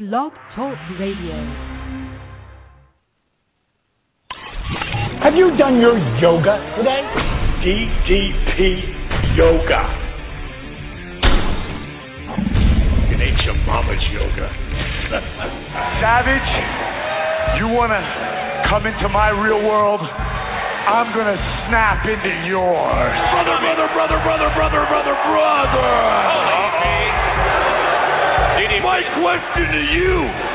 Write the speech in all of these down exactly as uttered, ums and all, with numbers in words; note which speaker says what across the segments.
Speaker 1: Blog Talk Radio.
Speaker 2: Have you done your yoga today? D D P Yoga. It ain't your mama's yoga.
Speaker 3: Savage, you want to come into my real world? I'm going to snap into yours.
Speaker 2: Brother, brother, brother, brother, brother, brother, brother. My question to you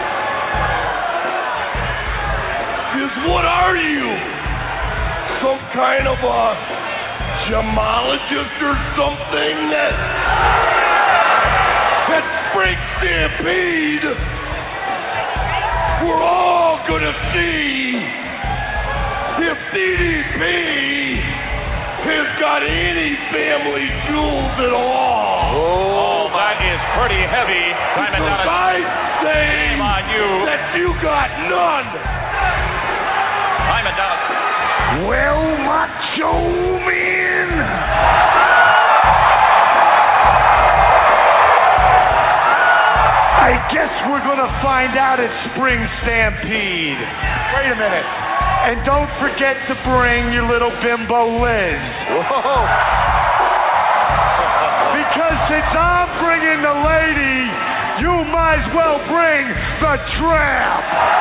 Speaker 2: is, what are you? Some kind of a gemologist or something that at Spring Stampede we're all gonna see if D D P has got any family jewels at all.
Speaker 4: Oh, that is pretty heavy.
Speaker 2: Because I say
Speaker 4: on you.
Speaker 2: that you got none.
Speaker 4: Simon does.
Speaker 2: Well, Macho Man,
Speaker 3: I guess we're going to find out at Spring Stampede. Wait a minute. And don't forget to bring your little bimbo Liz.
Speaker 4: Whoa.
Speaker 3: Because since I'm bringing the lady, you might as well bring the tramp.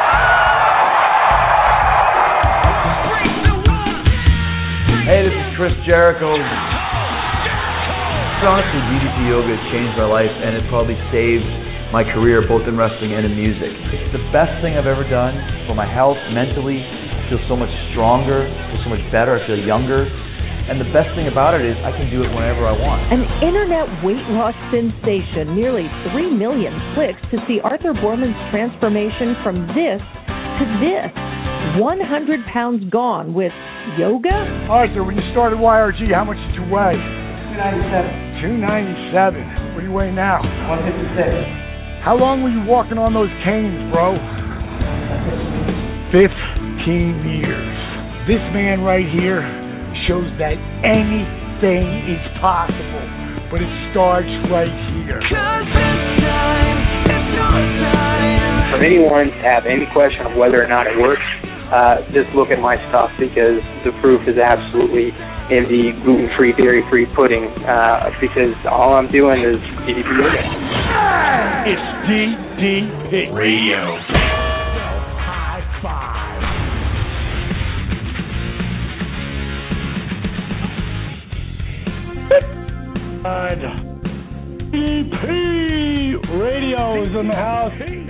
Speaker 5: Hey, this is Chris Jericho. Honestly, D D P Yoga has changed my life, and it probably saved my career both in wrestling and in music. It's the best thing I've ever done for my health, mentally. I feel so much stronger, I feel so much better, I feel younger. And the best thing about it is I can do it whenever I want.
Speaker 1: An internet weight loss sensation, nearly three million clicks to see Arthur Borman's transformation from this to this. one hundred pounds gone with yoga?
Speaker 3: Arthur, when you started Y R G, how much did you weigh? two ninety-seven. two ninety-seven. What do you weigh now?
Speaker 5: one fifty-six.
Speaker 3: How long were you walking on those canes, bro? Fifteen years. This man right here shows that anything is possible, but it starts right here.
Speaker 6: For anyone to have any question of whether or not it works, uh, just look at my stuff, because the proof is absolutely in the gluten-free, dairy-free pudding, uh, because all I'm doing is D D P yoga.
Speaker 2: it's D D P Radio. High five. D D P Radio is in the house.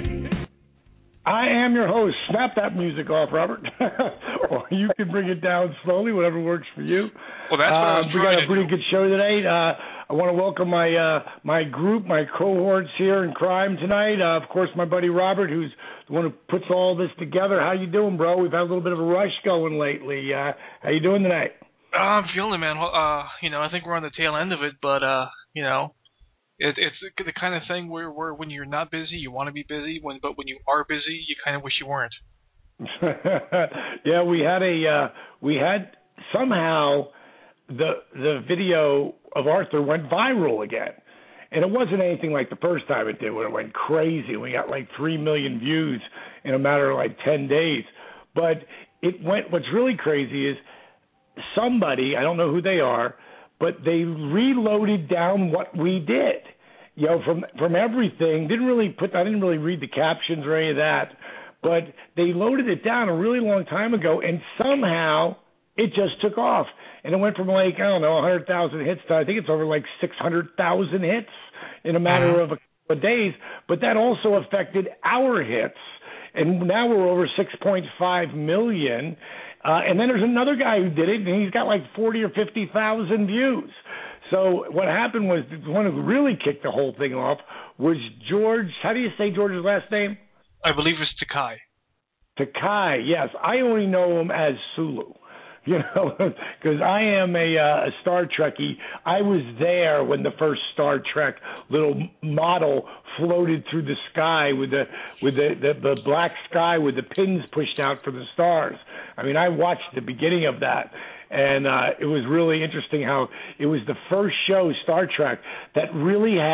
Speaker 2: I am your host. Snap that music off, Robert. Or you can bring it down slowly, whatever works for you.
Speaker 4: Well, that's what I was
Speaker 2: uh, we got a
Speaker 4: trying
Speaker 2: pretty
Speaker 4: to do.
Speaker 2: good show today. Uh, I want to welcome my uh, my group, my cohorts here in crime tonight. Uh, of course, my buddy Robert, who's the one who puts all this together. How you doing, bro? We've had a little bit of a rush going lately. Uh, how you doing tonight?
Speaker 7: Uh, I'm feeling it, man. Uh, you know, I think we're on the tail end of it, but uh, you know, it, it's the kind of thing where, where when you're not busy, you want to be busy. When but when you are busy, you kind of wish you weren't.
Speaker 2: Yeah, we had a uh, we had somehow the the video of Arthur went viral again, and it wasn't anything like the first time it did, when it went crazy. We got like three million views in a matter of like ten days. But it went. What's really crazy is somebody, I don't know who they are, but they reloaded down what we did. You know, from from everything. Didn't really put. I didn't really read the captions or any of that. But they loaded it down a really long time ago, and somehow it just took off. And it went from like, I don't know, one hundred thousand hits to I think it's over like six hundred thousand hits in a matter of a couple of days. But that also affected our hits. And now we're over six point five million. Uh, and then there's another guy who did it, and he's got like forty or fifty thousand views. So what happened was, the one who really kicked the whole thing off was George. How do you say George's last name?
Speaker 7: I believe it's Takai.
Speaker 2: Takai, yes. I only know him as Sulu, you know, because I am a, uh, a Star Trekkie. I was there when the first Star Trek little model floated through the sky with the with the, the, the black sky with the pins pushed out for the stars. I mean, I watched the beginning of that. And uh, it was really interesting how it was the first show, Star Trek, that really had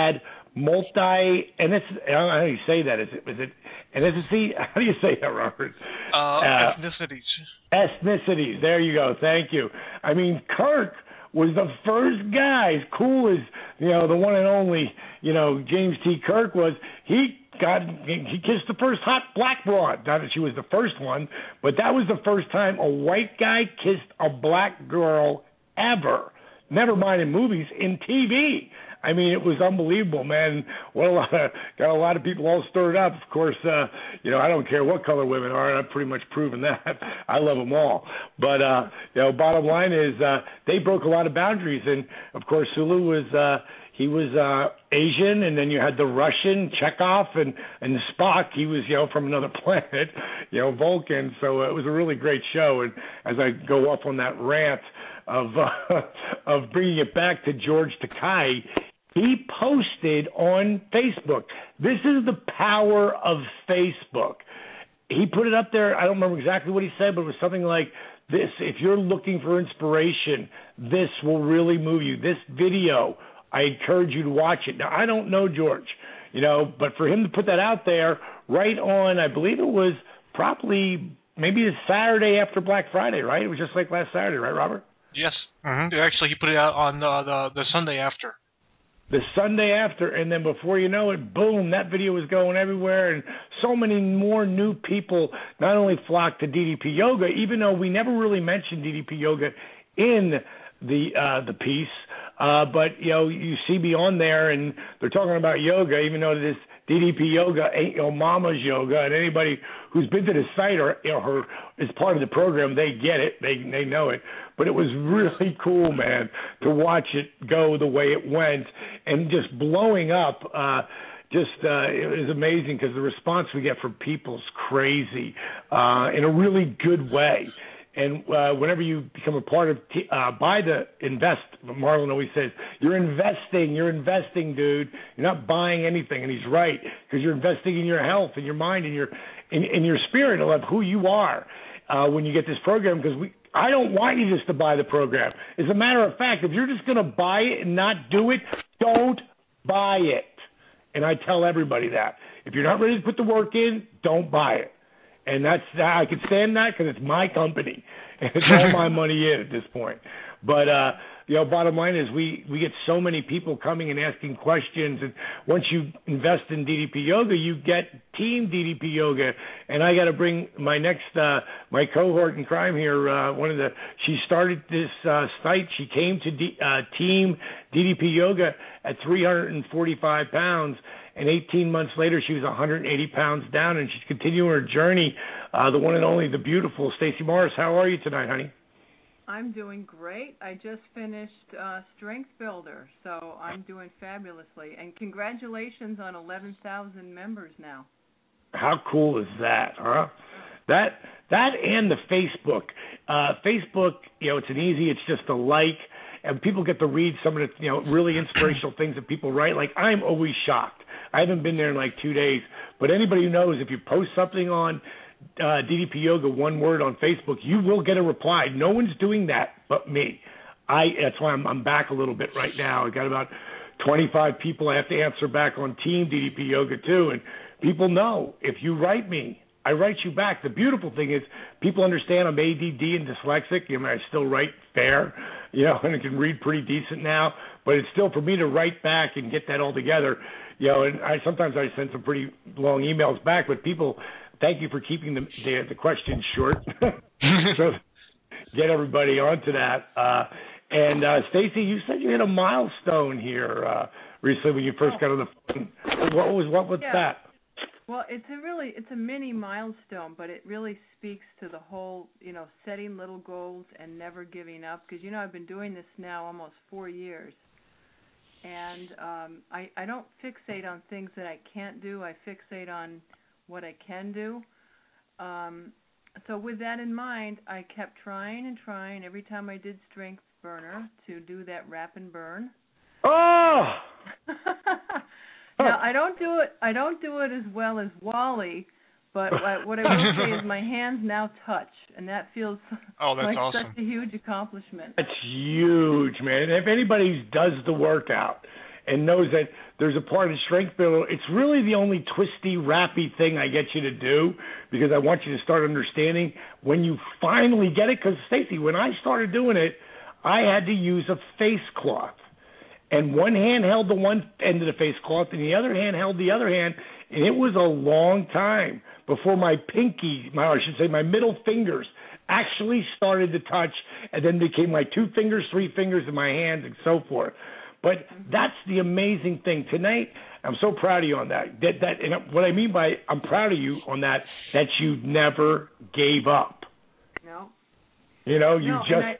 Speaker 2: multi, and it's, I don't know how you say that. Is it, is it, and is it, how do you say that, Robert?
Speaker 7: Uh, uh, ethnicities.
Speaker 2: Ethnicities. There you go. Thank you. I mean, Kirk was the first guy, as cool as, you know, the one and only, you know, James T. Kirk was. He got, he kissed the first hot black broad. Not that she was the first one, but that was the first time a white guy kissed a black girl ever. Never mind in movies, in T V. I mean, it was unbelievable, man. What a lot of, got a lot of people all stirred up. Of course, uh, you know, I don't care what color women are. I've pretty much proven that. I love them all. But, uh, you know, bottom line is uh, they broke a lot of boundaries. And, of course, Sulu was, uh, he was uh, Asian, and then you had the Russian, Chekhov, and, and Spock. He was, you know, from another planet, you know, Vulcan. So uh, it was a really great show. And as I go off on that rant of, uh, of bringing it back to George Takei, he posted on Facebook. This is the power of Facebook. He put it up there. I don't remember exactly what he said, but it was something like this. If you're looking for inspiration, this will really move you. This video, I encourage you to watch it. Now, I don't know George, you know, but for him to put that out there right on, I believe it was probably maybe the Saturday after Black Friday, right? It was just like last Saturday, right, Robert?
Speaker 7: Yes. Mm-hmm. Actually, he put it out on uh, the the Sunday after.
Speaker 2: The Sunday after, and then before you know it, boom, that video was going everywhere, and so many more new people not only flocked to D D P Yoga, even though we never really mentioned D D P Yoga in the uh, the piece, uh, but, you know, you see me on there, and they're talking about yoga, even though this D D P Yoga ain't your mama's yoga, and anybody who's been to the site or, you know, her, is part of the program, they get it, they they know it. But it was really cool, man, to watch it go the way it went and just blowing up. Uh, just uh, it was amazing because the response we get from people is crazy uh, in a really good way. And uh, whenever you become a part of, t- uh, buy the invest, Marlon always says, you're investing, you're investing, dude. You're not buying anything. And he's right, because you're investing in your health and your mind and your in, in your spirit of who you are uh, when you get this program. Because we, I don't want you just to buy the program. As a matter of fact, if you're just going to buy it and not do it, don't buy it. And I tell everybody that. If you're not ready to put the work in, don't buy it. And that's I can stand that because it's my company and it's all my money in at this point. But uh, you know, bottom line is we, we get so many people coming and asking questions, and once you invest in D D P Yoga, you get Team D D P Yoga. And I got to bring my next uh, my cohort in crime here. Uh, one of the she started this uh, site. She came to D, uh, Team D D P Yoga at three hundred forty-five pounds. And eighteen months later, she was one hundred eighty pounds down, and she's continuing her journey. Uh, the one and only, the beautiful Stacey Morris. How are you tonight, honey?
Speaker 8: I'm doing great. I just finished uh, Strength Builder, so I'm doing fabulously. And congratulations on eleven thousand members now.
Speaker 2: How cool is that, huh? That that and the Facebook. Uh, Facebook, you know, it's an easy. It's just a like. And people get to read some of the, you know, really inspirational things that people write. Like, I'm always shocked. I haven't been there in like two days. But anybody who knows, if you post something on uh, D D P Yoga, one word on Facebook, you will get a reply. No one's doing that but me. I That's why I'm, I'm back a little bit right now. I got about twenty-five people I have to answer back on Team D D P Yoga too. And people know, if you write me, I write you back. The beautiful thing is people understand I'm A D D and dyslexic. You know, I still write fair, you know, and I can read pretty decent now. But it's still for me to write back and get that all together. You know, and I sometimes I send some pretty long emails back. But people, thank you for keeping the the, the questions short. So get everybody onto that. Uh, and uh, Stacey, you said you hit a milestone here uh, recently when you first got on the phone. What was what was
Speaker 8: yeah.
Speaker 2: that?
Speaker 8: Well, it's a really, it's a mini milestone, but it really speaks to the whole, you know, setting little goals and never giving up. Because, you know, I've been doing this now almost four years. And um, I, I don't fixate on things that I can't do. I fixate on what I can do. Um, so with that in mind, I kept trying and trying every time I did Strength Burner to do that wrap and burn.
Speaker 2: Oh!
Speaker 8: Now, I don't do it. I don't do it as well as Wally, but what I will say is my hands now touch, and that feels
Speaker 7: oh, that's
Speaker 8: like
Speaker 7: awesome.
Speaker 8: such a huge accomplishment.
Speaker 2: That's huge, man. If anybody does the workout and knows that there's a part of Strength Builder. It's really the only twisty, rappy thing I get you to do because I want you to start understanding when you finally get it. Because, Stacy, when I started doing it, I had to use a face cloth. And one hand held the one end of the face cloth, and the other hand held the other hand, and it was a long time before my pinky, my, or I should say my middle fingers, actually started to touch, and then became my two fingers, three fingers, and my hands, and so forth. But that's the amazing thing. Tonight, I'm so proud of you on that. That, that and what I mean by I'm proud of you on that, that you never gave up.
Speaker 8: No.
Speaker 2: You know, you
Speaker 8: no,
Speaker 2: just...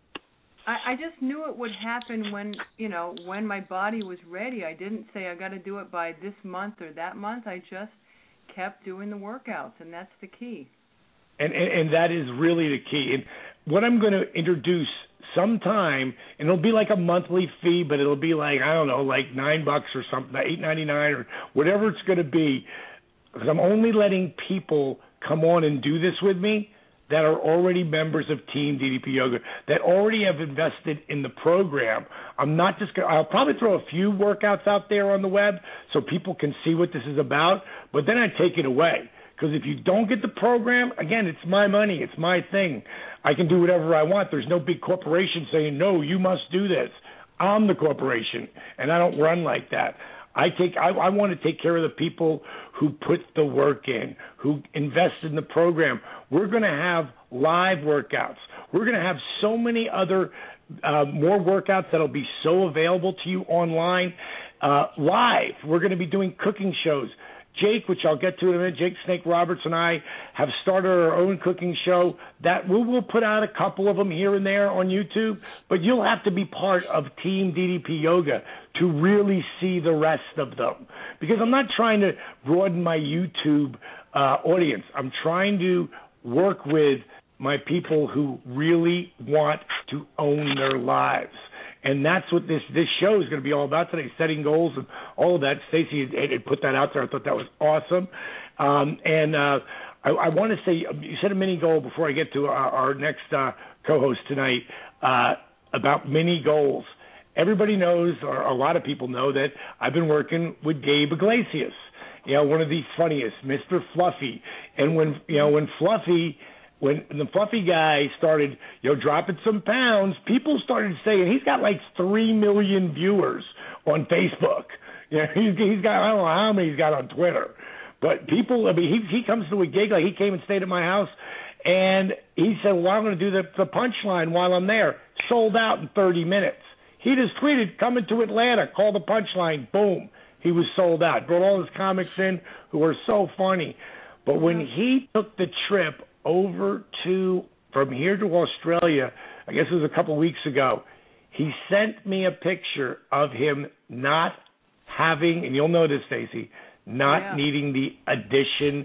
Speaker 8: I, I just knew it would happen when, you know, when my body was ready. I didn't say I got to do it by this month or that month. I just kept doing the workouts, and that's the key.
Speaker 2: And, and, and that is really the key. And what I'm going to introduce sometime, and it'll be like a monthly fee, but it'll be like, I don't know, like nine bucks or something, eight ninety-nine or whatever it's going to be, because I'm only letting people come on and do this with me that are already members of Team D D P Yoga, that already have invested in the program. I'm not just going to, I'll probably throw a few workouts out there on the web so people can see what this is about, but then I take it away. Because if you don't get the program, again, it's my money. It's my thing. I can do whatever I want. There's no big corporation saying, no, you must do this. I'm the corporation, and I don't run like that. I take. I, I want to take care of the people who put the work in, who invest in the program. We're going to have live workouts. We're going to have so many other uh, more workouts that'll be so available to you online. Uh, live, we're going to be doing cooking shows. Jake, which I'll get to in a minute, Jake Snake Roberts and I have started our own cooking show that we will put out a couple of them here and there on YouTube, but you'll have to be part of Team D D P Yoga to really see the rest of them. Because I'm not trying to broaden my YouTube uh, audience. I'm trying to work with my people who really want to own their lives. And that's what this, this show is going to be all about today, setting goals and all of that. Stacy had, had put that out there. I thought that was awesome. Um, and uh, I, I want to say, you said a mini goal before I get to our, our next uh, co-host tonight uh, about mini goals. Everybody knows, or a lot of people know, that I've been working with Gabe Iglesias, you know, one of the funniest, Mister Fluffy. And when, you know, when Fluffy... When the Fluffy guy started, you know, dropping some pounds, people started saying he's got like three million viewers on Facebook. You know, he's, he's got, I don't know how many he's got on Twitter. But people, I mean, he he comes to a gig, like he came and stayed at my house, and he said, well, I'm going to do the, the punchline while I'm there. Sold out in thirty minutes. He just tweeted, coming to Atlanta, call the punchline, boom. He was sold out. Brought all his comics in who are so funny. But when he took the trip over to, from here to Australia, I guess it was a couple of weeks ago, he sent me a picture of him not having, and you'll know this, Stacy, not
Speaker 8: yeah.
Speaker 2: needing the addition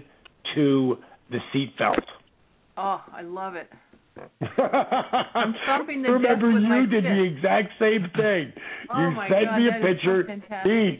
Speaker 2: to the seatbelt.
Speaker 8: Oh, I love it. I'm thumping the
Speaker 2: Remember,
Speaker 8: desk with
Speaker 2: you
Speaker 8: my
Speaker 2: did
Speaker 8: fist.
Speaker 2: the exact same thing.
Speaker 8: Oh
Speaker 2: you
Speaker 8: my
Speaker 2: sent
Speaker 8: God,
Speaker 2: me a
Speaker 8: that is so
Speaker 2: picture.
Speaker 8: fantastic.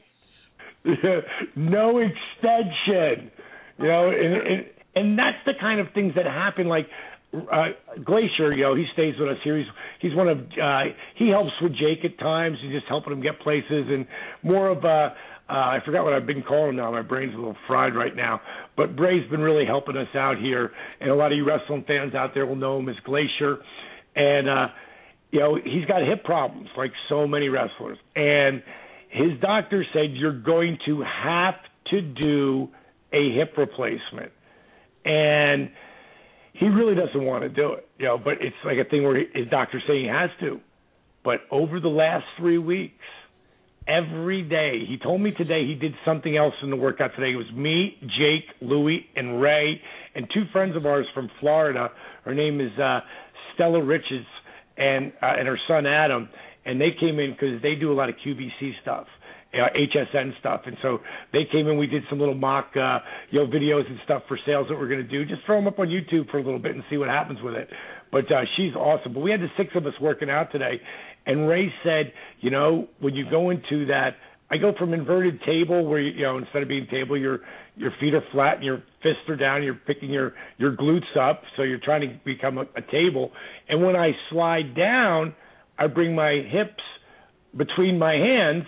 Speaker 2: He, no extension. You know, and, and and that's the kind of things that happen. Like uh, Glacier, you know, he stays with us here. He's he's one of uh, he helps with Jake at times. He's just helping him get places, and more of a. Uh, I forgot what I've been calling him now. My brain's a little fried right now. But Bray's been really helping us out here, and a lot of you wrestling fans out there will know him as Glacier. And uh, you know, he's got hip problems like so many wrestlers, and his doctor said you're going to have to do a hip replacement. And he really doesn't want to do it, you know, but it's like a thing where his doctor's saying he has to. But over the last three weeks, every day, he told me today he did something else in the workout today. It was me, Jake, Louie, and Ray, and two friends of ours from Florida. Her name is uh, Stella Riches, and uh, and her son Adam, and they came in because they do a lot of Q V C stuff. Uh, H S N stuff, and so they came in. We did some little mock, uh, you know, videos and stuff for sales that we're going to do. Just throw them up on YouTube for a little bit and see what happens with it. But uh, she's awesome. But we had the six of us working out today, and Ray said, you know, when you go into that, I go from inverted table where you, you know, instead of being table, your your feet are flat and your fists are down. You're picking your your glutes up, so you're trying to become a, a table. And when I slide down, I bring my hips between my hands.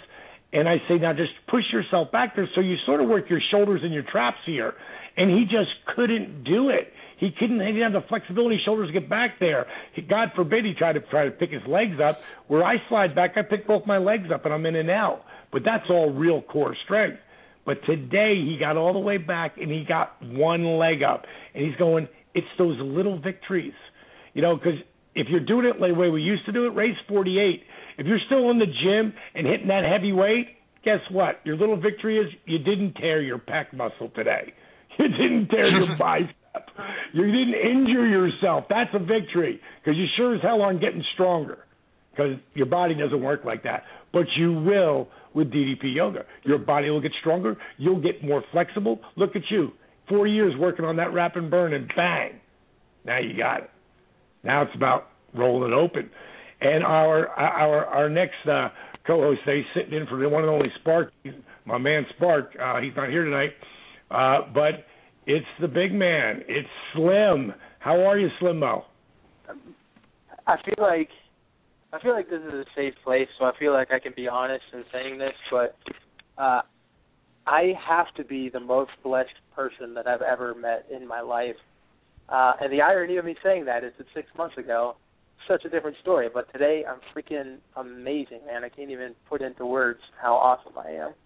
Speaker 2: And I say, now just push yourself back there. So you sort of work your shoulders and your traps here. And he just couldn't do it. He couldn't. He didn't have the flexibility shoulders to get back there. He, God forbid he tried to try to pick his legs up. Where I slide back, I pick both my legs up and I'm in and out. But that's all real core strength. But today he got all the way back and he got one leg up. And he's going, it's those little victories. You know, because if you're doing it the way we used to do it, race forty-eight. If you're still in the gym and hitting that heavy weight, guess what? Your little victory is you didn't tear your pec muscle today. You didn't tear your bicep. You didn't injure yourself. That's a victory because you sure as hell aren't getting stronger because your body doesn't work like that. But you will with D D P yoga. Your body will get stronger. You'll get more flexible. Look at you. Four years working on that wrap and burn and bang. Now you got it. Now it's about rolling it open. And our our our next uh, co-host today, sitting in for the one and only Spark, my man Spark. Uh, he's not here tonight, uh, but it's the big man. It's Slim. How are you, Slim Mo?
Speaker 6: I feel like I feel like this is a safe place, so I feel like I can be honest in saying this. But uh, I have to be the most blessed person that I've ever met in my life. Uh, and the irony of me saying that is that six months ago, such a different story. But today, I'm freaking amazing, man. I can't even put into words how awesome I am.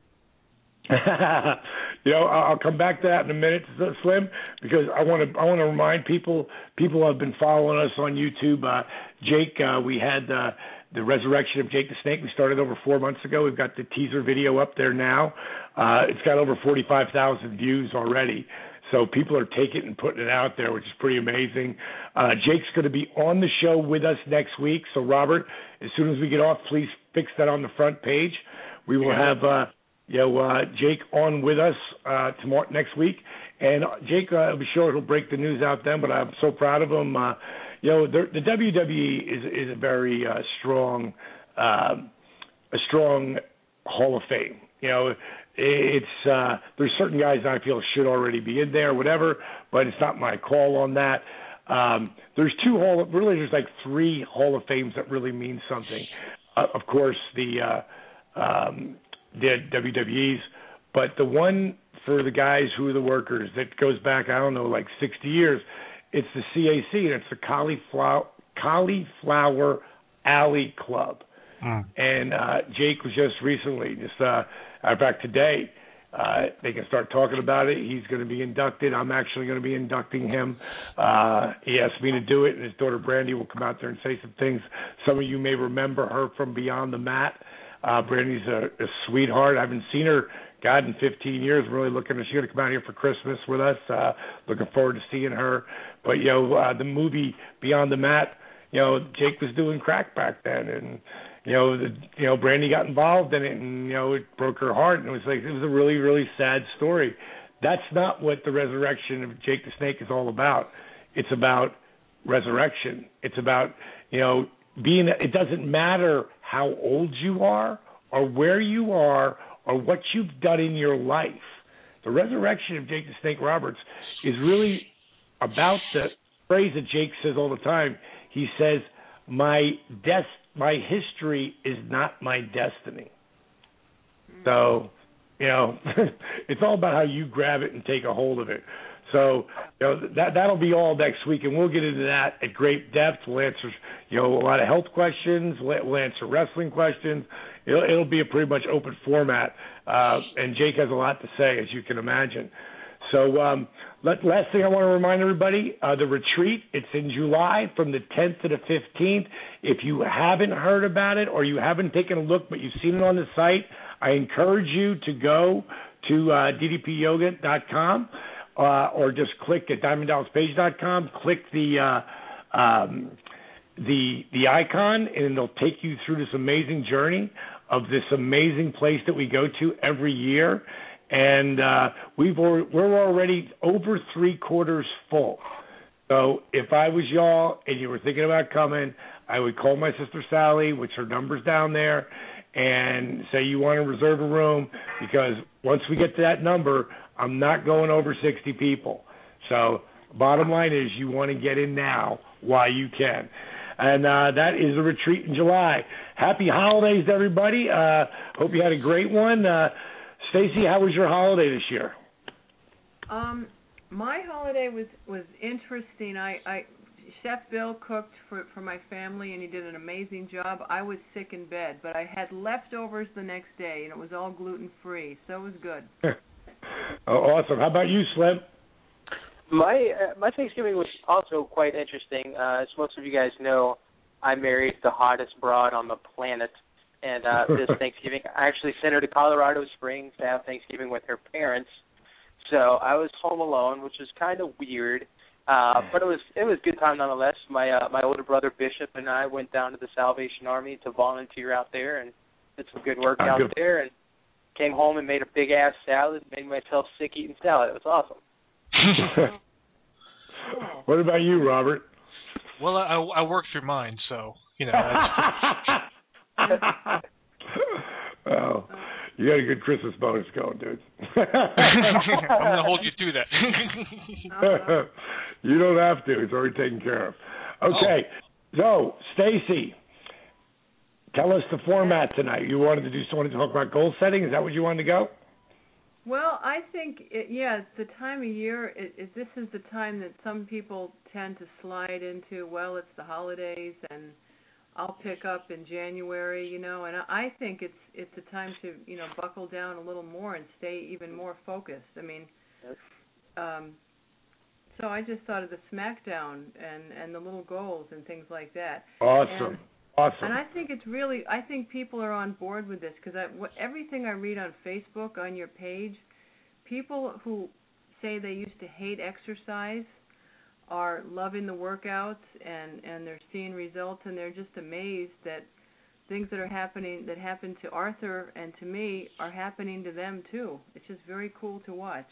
Speaker 2: You know, I'll come back to that in a minute, Slim, because I want to I want to remind people. People have been following us on YouTube. Uh, Jake, uh, we had uh, the resurrection of Jake the Snake. We started over four months ago. We've got the teaser video up there now. Uh, it's got over forty-five thousand views already. So people are taking it and putting it out there, which is pretty amazing. Uh, Jake's going to be on the show with us next week. So, Robert, as soon as we get off, please fix that on the front page. We will have uh, you know, uh, Jake on with us uh, tomorrow next week. And Jake, uh, I'll be sure he'll break the news out then, but I'm so proud of him. Uh, you know, the, the W W E is, is a very uh, strong, uh, a strong Hall of Fame. You know, it's uh, there's certain guys I feel should already be in there, whatever, but it's not my call on that. Um, there's two Hall of, really there's like three Hall of Fames that really mean something. Uh, of course, the uh, um, the W W E's, but the one for the guys who are the workers that goes back, I don't know, like sixty years. It's the C A C, and it's the Cauliflower Cauliflower Alley Club. Mm. And uh, Jake was just recently, just uh, in fact today, uh, they can start talking about it. He's going to be inducted. I'm actually going to be inducting him. Uh, he asked me to do it, and his daughter Brandy will come out there and say some things. Some of you may remember her from Beyond the Mat. Uh, Brandy's a, a sweetheart. I haven't seen her, God, in fifteen years. I'm really looking. She's going to come out here for Christmas with us. Uh, looking forward to seeing her. But you know, uh, the movie Beyond the Mat. You know, Jake was doing crack back then, and you know, the, you know, Brandy got involved in it, and you know, it broke her heart. And it was like it was a really, really sad story. That's not what the resurrection of Jake the Snake is all about. It's about resurrection. It's about, you know, being. It doesn't matter how old you are, or where you are, or what you've done in your life. The resurrection of Jake the Snake Roberts is really about the phrase that Jake says all the time. He says, "My des- my history is not my destiny." So, you know, it's all about how you grab it and take a hold of it. So, you know, that that'll be all next week, and we'll get into that at great depth. We'll answer, you know, a lot of health questions. We'll answer wrestling questions. It'll, it'll be a pretty much open format, uh, and Jake has a lot to say, as you can imagine. So, um, let, last thing I want to remind everybody, uh, the retreat, it's in July from the tenth to the fifteenth. If you haven't heard about it or you haven't taken a look but you've seen it on the site, I encourage you to go to uh, D D P yoga dot com uh, or just click at diamond dallas page dot com, click the uh, um, the the icon, and it'll take you through this amazing journey of this amazing place that we go to every year. And uh, we've al- we're already over three quarters full. So if I was y'all and you were thinking about coming, I would call my sister Sally, which her number's down there, and say you want to reserve a room, because once we get to that number, I'm not going over sixty people. So bottom line is you want to get in now while you can. and uh, that is the retreat in July. Happy holidays to everybody. Uh, hope you had a great one. Uh, Stacy, how was your holiday this year?
Speaker 8: Um, my holiday was was interesting. I, I Chef Bill cooked for for my family, and he did an amazing job. I was sick in bed, but I had leftovers the next day, and it was all gluten free, so it was good.
Speaker 2: Oh, awesome. How about you, Slim?
Speaker 6: My uh, my Thanksgiving was also quite interesting. Uh, as most of you guys know, I married the hottest broad on the planet, and uh, this Thanksgiving I actually sent her to Colorado Springs to have Thanksgiving with her parents. So I was home alone, which was kind of weird, uh, but it was it was a good time nonetheless. My uh, my older brother Bishop and I went down to the Salvation Army to volunteer out there and did some good work
Speaker 2: oh,
Speaker 6: out
Speaker 2: good.
Speaker 6: there, and came home and made a big ass salad. Made myself sick eating salad. It was awesome.
Speaker 2: What about you, Robert?
Speaker 7: Well, I, I worked through mine, so you know.
Speaker 2: Oh, you got a good Christmas bonus going, dude.
Speaker 7: I'm gonna hold you to that.
Speaker 2: You don't have to; it's already taken care of. Okay, oh. So Stacy, tell us the format tonight. You wanted to do wanted to talk about goal setting. Is that what you wanted to go?
Speaker 8: Well, I think, it, yeah, it's the time of year. It, it, this is the time that some people tend to slide into, well, it's the holidays, and I'll pick up in January, you know, and I think it's it's a time to, you know, buckle down a little more and stay even more focused. I mean, um, so I just thought of the SmackDown and, and the little goals and things like that.
Speaker 2: Awesome.
Speaker 8: And,
Speaker 2: Awesome.
Speaker 8: And I think it's really, I think people are on board with this because everything I read on Facebook, on your page, people who say they used to hate exercise are loving the workouts and, and they're seeing results, and they're just amazed that things that are happening, that happened to Arthur and to me, are happening to them too. It's just very cool to watch.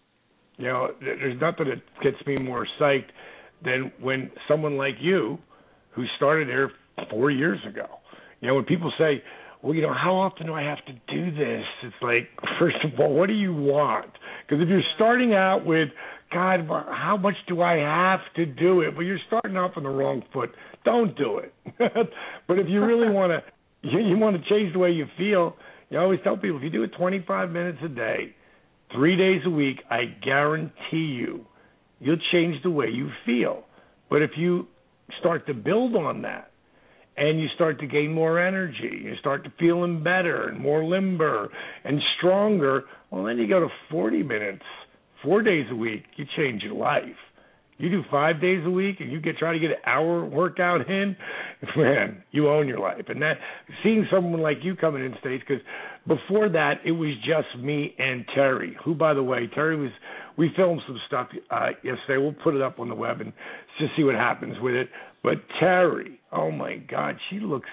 Speaker 2: You know, there's nothing that gets me more psyched than when someone like you, who started there four years ago. You know, when people say, well, you know, how often do I have to do this? It's like, first of all, what do you want? Because if you're starting out with, God, how much do I have to do it? Well, you're starting off on the wrong foot. Don't do it. But if you really want to, you, you want to change the way you feel, you always tell people, if you do it twenty-five minutes a day, three days a week, I guarantee you, you'll change the way you feel. But if you start to build on that, and you start to gain more energy, you start to feeling better and more limber and stronger, well, then you go to forty minutes, four days a week, you change your life. You do five days a week and you get try to get an hour workout in, man, you own your life. And that, seeing someone like you coming in, Stace, because before that it was just me and Terry, who, by the way, Terry was, we filmed some stuff uh, yesterday. We'll put it up on the web and just see what happens with it. But Terry, oh my God, she looks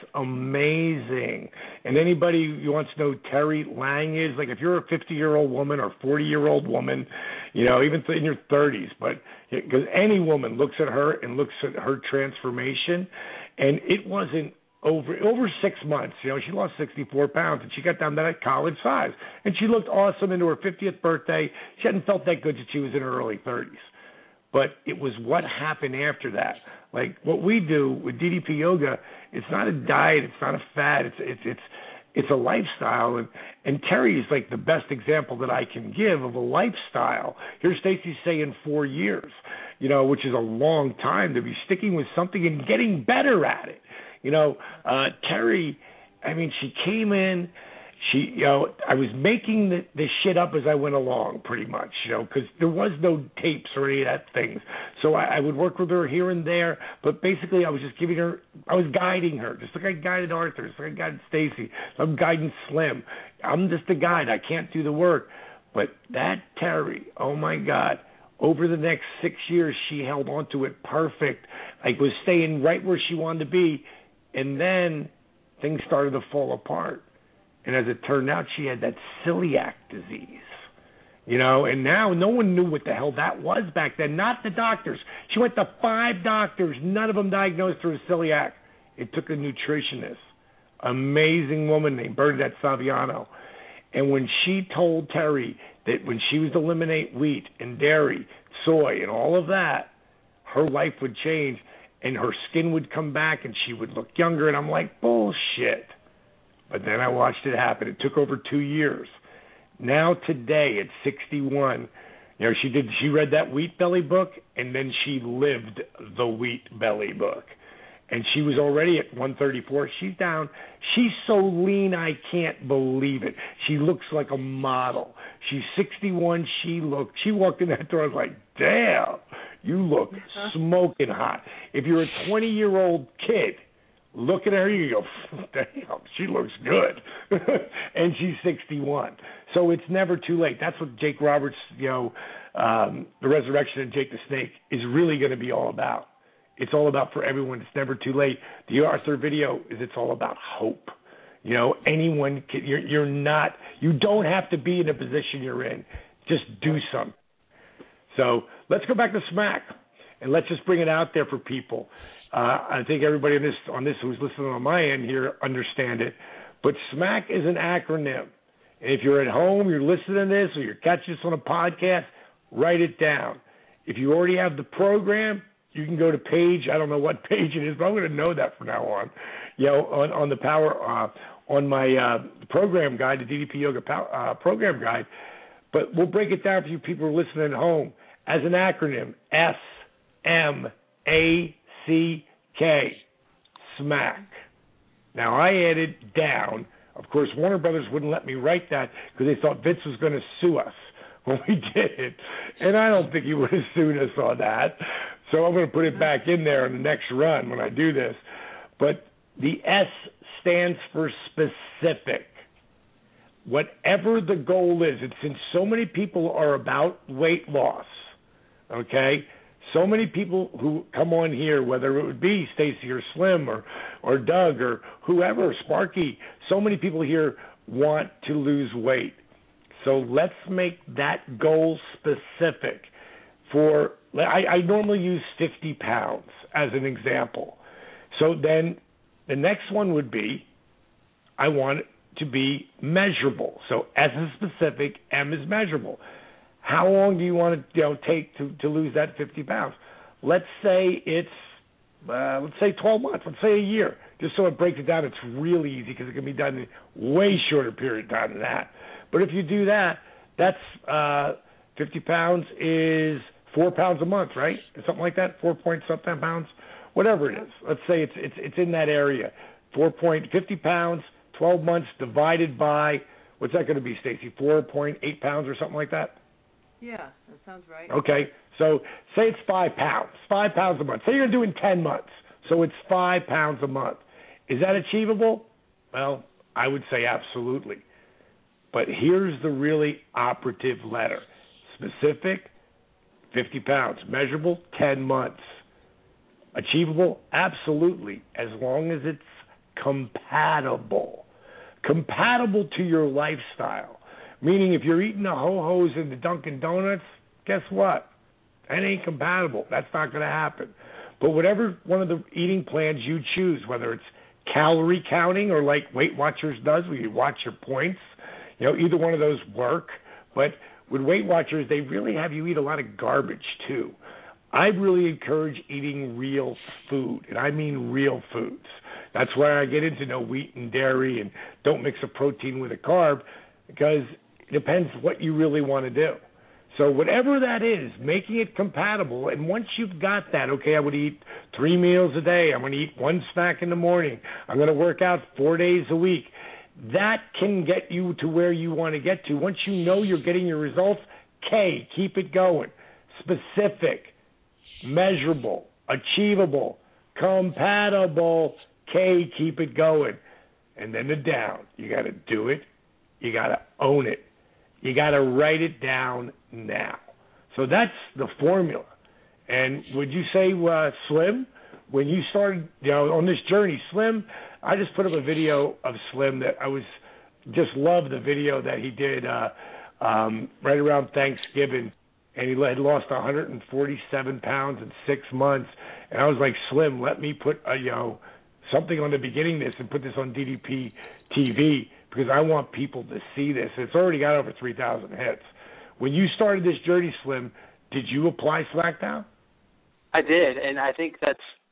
Speaker 2: amazing. And anybody who wants to know who Terry Lang is, like if you're a fifty-year-old woman or forty-year-old woman, you know, even in your thirties, but because any woman looks at her and looks at her transformation, and it wasn't over over six months. You know, she lost sixty-four pounds, and she got down to that college size. And she looked awesome into her fiftieth birthday. She hadn't felt that good since she was in her early thirties. But it was what happened after that. Like what we do with D D P Yoga, it's not a diet, it's not a fad, it's it's it's it's a lifestyle. And and Terry is like the best example that I can give of a lifestyle. Here's Stacy saying four years, you know, which is a long time to be sticking with something and getting better at it. You know, uh, Terry, I mean, she came in. She, you know, I was making the, the shit up as I went along, pretty much, you know, because there was no tapes or any of that things. So I, I would work with her here and there, but basically I was just giving her, I was guiding her, just like I guided Arthur, just like I guided Stacy. I'm guiding Slim. I'm just a guide. I can't do the work. But that Terry, oh my God, over the next six years, she held on to it perfect. Like was staying right where she wanted to be, and then things started to fall apart. And as it turned out, she had that celiac disease, you know, and now no one knew what the hell that was back then, not the doctors. She went to five doctors. None of them diagnosed her as celiac. It took a nutritionist, amazing woman named Bernadette Saviano. And when she told Terry that when she was to eliminate wheat and dairy, soy, and all of that, her life would change. and her skin would come back and she would look younger, and I'm like, bullshit. But then I watched it happen. It took over two years. Now today at sixty-one, you know, she did. She read that Wheat Belly book, and then she lived the Wheat Belly book. And she was already at one thirty-four. She's down. She's so lean, I can't believe it. She looks like a model. She's sixty-one. She looked. She walked in that door. I was like, damn, you look smoking hot. If you're a twenty-year-old kid, look at her, you go, damn, she looks good. And she's sixty-one. So it's never too late. That's what Jake Roberts, you know, um, the resurrection of Jake the Snake is really going to be all about. It's all about for everyone. It's never too late. The Arthur video is it's all about hope. You know, anyone can, you're, you're not, you don't have to be in the position you're in. Just do something. So let's go back to SMAC, and let's just bring it out there for people. Uh, I think everybody on this, on this who's listening on my end here understand it. But SMAC is an acronym. And if you're at home, you're listening to this, or you're catching this on a podcast, write it down. If you already have the program, you can go to page, I don't know what page it is, but I'm going to know that from now on. You know, on, on the power, uh, on my uh, program guide, the D D P Yoga power, uh, program guide. But we'll break it down for you people who are listening at home as an acronym: S M A C K, SMAC. Now I added down. Of course, Warner Brothers wouldn't let me write that because they thought Vince was going to sue us when we did it, and I don't think he would have sued us on that. So I'm going to put it back in there in the next run when I do this. But the S stands for specific. Whatever the goal is, and since so many people are about weight loss, okay, so many people who come on here, whether it would be Stacy or Slim or, or Doug or whoever, Sparky, so many people here want to lose weight. So let's make that goal specific. For I, I normally use fifty pounds as an example. So then the next one would be I want it to be measurable. So S is specific, M is measurable. How long do you want to you know, take to, to lose that fifty pounds? Let's say it's, uh, let's say twelve months. Let's say a year. Just so it breaks it down, it's really easy because it can be done in a way shorter period of time than that. But if you do that, that's uh, fifty pounds is four pounds a month, right? Something like that, four point something pounds, whatever it is. Let's say it's it's it's in that area. Four point fifty pounds, twelve months divided by, what's that going to be, Stacy? Four point eight pounds or something like that.
Speaker 8: Yeah, that sounds right.
Speaker 2: Okay, so say it's five pounds, five pounds a month. Say you're going to do it in ten months, so it's five pounds a month. Is that achievable? Well, I would say absolutely. But here's the really operative letter. Specific, fifty pounds. Measurable, ten months. Achievable? Absolutely, as long as it's compatible. Compatible to your lifestyle. Meaning if you're eating the Ho-Hos and the Dunkin' Donuts, guess what? That ain't compatible. That's not going to happen. But whatever one of the eating plans you choose, whether it's calorie counting or like Weight Watchers does, where you watch your points, you know, either one of those work. But with Weight Watchers, they really have you eat a lot of garbage too. I really encourage eating real food, and I mean real foods. That's why I get into no wheat and dairy and don't mix a protein with a carb, because it depends what you really want to do. So whatever that is, making it compatible, and once you've got that, okay, I would eat three meals a day, I'm going to eat one snack in the morning, I'm going to work out four days a week, that can get you to where you want to get to. Once you know you're getting your results, K, keep it going. Specific, measurable, achievable, compatible, K, keep it going. And then the down, you got to do it, you got to own it. You got to write it down now. So that's the formula. And would you say, uh, Slim, when you started, you know, on this journey, Slim, I just put up a video of Slim that I was just loved the video that he did uh, um, right around Thanksgiving, and he had lost one hundred forty-seven pounds in six months. And I was like, Slim, let me put a, you know, something on the beginning of this and put this on D D P T V, because I want people to see this. It's already got over three thousand hits. When you started this journey, Slim, did you apply SmackDown?
Speaker 6: I did, and I think that's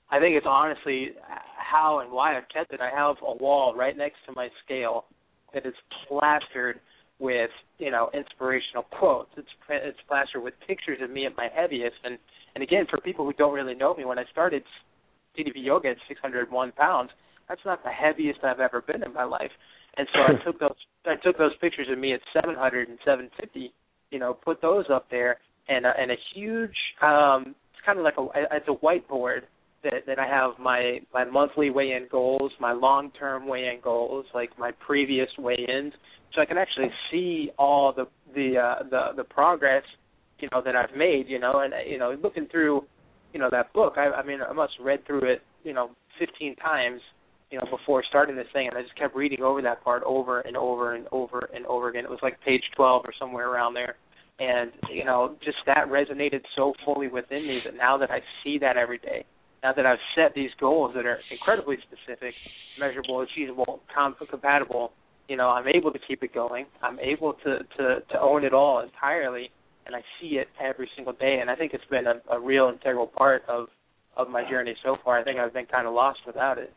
Speaker 6: I think it's honestly how and why I've kept it. I have a wall right next to my scale that is plastered with, you know, inspirational quotes. It's it's plastered with pictures of me at my heaviest. And, and again, for people who don't really know me, when I started D D P Yoga at six hundred one pounds, that's not the heaviest I've ever been in my life. And so I took those I took those pictures of me at seven hundred and seven fifty, you know, put those up there, and, uh, and a huge, um, it's kind of like a, it's a whiteboard that, that I have my, my monthly weigh-in goals, my long-term weigh-in goals, like my previous weigh-ins, so I can actually see all the the uh, the the progress, you know, that I've made, you know, and you know, looking through, you know, that book, I, I mean, I must have read through it, you know, fifteen times, you know, before starting this thing, and I just kept reading over that part over and over and over and over again. It was like page twelve or somewhere around there, and you know, just that resonated so fully within me that now that I see that every day, now that I've set these goals that are incredibly specific, measurable, achievable, com- compatible, you know, I'm able to keep it going. I'm able to, to, to own it all entirely, and I see it every single day. And I think it's been a, a real integral part of, of my journey so far. I think I've been kind of lost without it.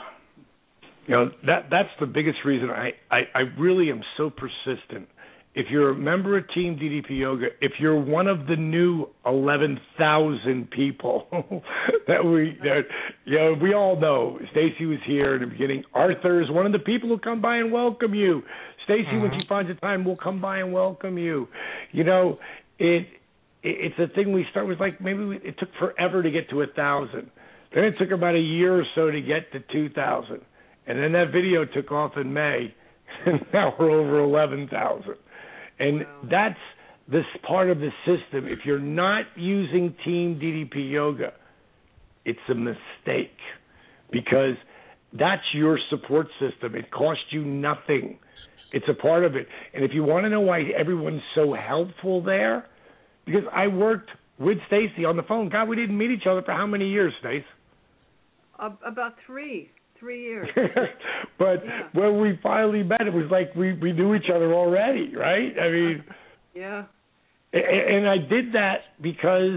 Speaker 2: You know, that that's the biggest reason I, I, I really am so persistent. If you're a member of Team D D P Yoga, if you're one of the new eleven thousand people that we, that, you know, we all know, Stacy was here in the beginning. Arthur is one of the people who come by and welcome you. Stacy, uh-huh. when she finds a time, will come by and welcome you. You know, it, it it's a thing we start with, like maybe we, it took forever to get to a thousand. Then it took about a year or so to get to two thousand. And then that video took off in May, and now we're over eleven thousand. And wow. that's this part of the system. If you're not using Team D D P Yoga, it's a mistake, because that's your support system. It costs you nothing. It's a part of it. And if you want to know why everyone's so helpful there, because I worked with Stacy on the phone. God, we didn't meet each other for how many years, Stace?
Speaker 8: Uh, about three. Three years.
Speaker 2: But
Speaker 8: yeah.
Speaker 2: when we finally met, it was like we, we knew each other already, right? I mean,
Speaker 8: yeah.
Speaker 2: And, and I did that because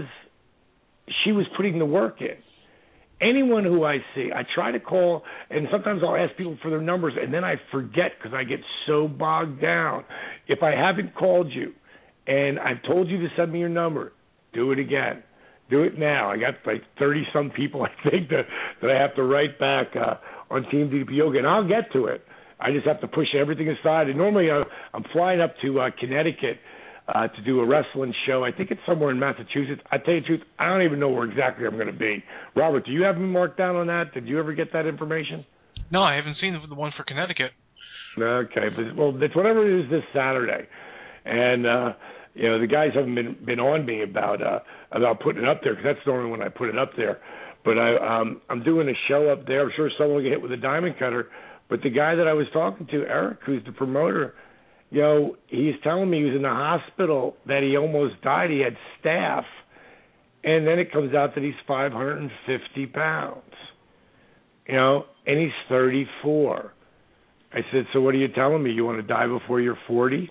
Speaker 2: she was putting the work in. Anyone who I see, I try to call, and sometimes I'll ask people for their numbers, and then I forget because I get so bogged down. If I haven't called you and I've told you to send me your number, do it again. Do it now. I got like thirty-some people, I think, that, that I have to write back uh, on Team D D P Yoga, and I'll get to it. I just have to push everything aside. And normally uh, I'm flying up to uh, Connecticut uh, to do a wrestling show. I think it's somewhere in Massachusetts. I tell you the truth, I don't even know where exactly I'm going to be. Robert, do you have me marked down on that? Did you ever get that information?
Speaker 7: No, I haven't seen the one for Connecticut.
Speaker 2: Okay. But, well, it's whatever it is this Saturday. And, uh, you know, the guys haven't been been on me about uh, about putting it up there, because that's normally when I put it up there. But I, um, I'm doing a show up there. I'm sure someone will get hit with a diamond cutter. But the guy that I was talking to, Eric, who's the promoter, you know, he's telling me he was in the hospital, that he almost died. He had staph. And then it comes out that he's five hundred fifty pounds, you know, and he's thirty-four. I said, so what are you telling me? You want to die before you're forty?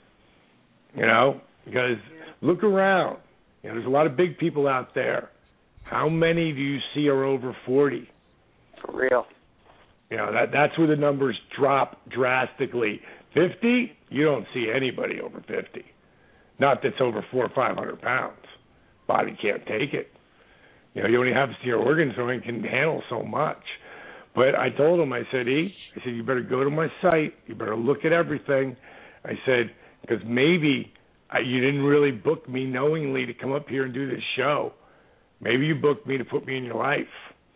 Speaker 2: You know, because look around. You know, there's a lot of big people out there. How many do you see are over forty?
Speaker 6: For real.
Speaker 2: You know, that that's where the numbers drop drastically. fifty, you don't see anybody over fifty. Not that's over four or five hundred pounds. Body can't take it. You know, you only have to see your organs, so it can handle so much. But I told him, I said, E, I said, you better go to my site. You better look at everything. I said, because maybe I, you didn't really book me knowingly to come up here and do this show. Maybe you booked me to put me in your life.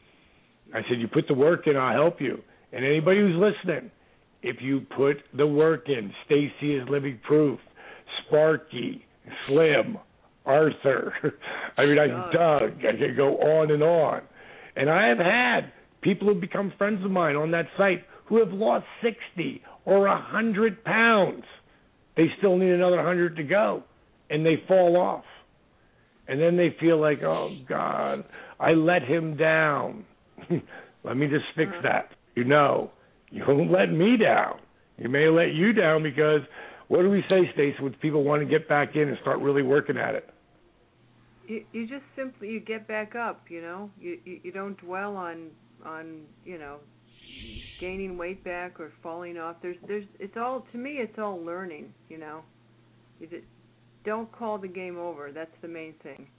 Speaker 2: I said, you put the work in, I'll help you. And anybody who's listening, if you put the work in, Stacy is living proof, Sparky, Slim, Arthur, I mean, I Doug, I could go on and on. And I have had people who've become friends of mine on that site who have lost sixty or one hundred pounds. They still need another one hundred to go, and they fall off. And then they feel like, oh, God, I let him down. Let me just fix that. You know, you won't let me down. You may let you down, because what do we say, Stacey, when people want to get back in and start really working at it?
Speaker 8: you, you just simply you get back up. You know, you, you you don't dwell on on you know gaining weight back or falling off. There's there's it's all to me. It's all learning. You know, you just don't call the game over. That's the main thing.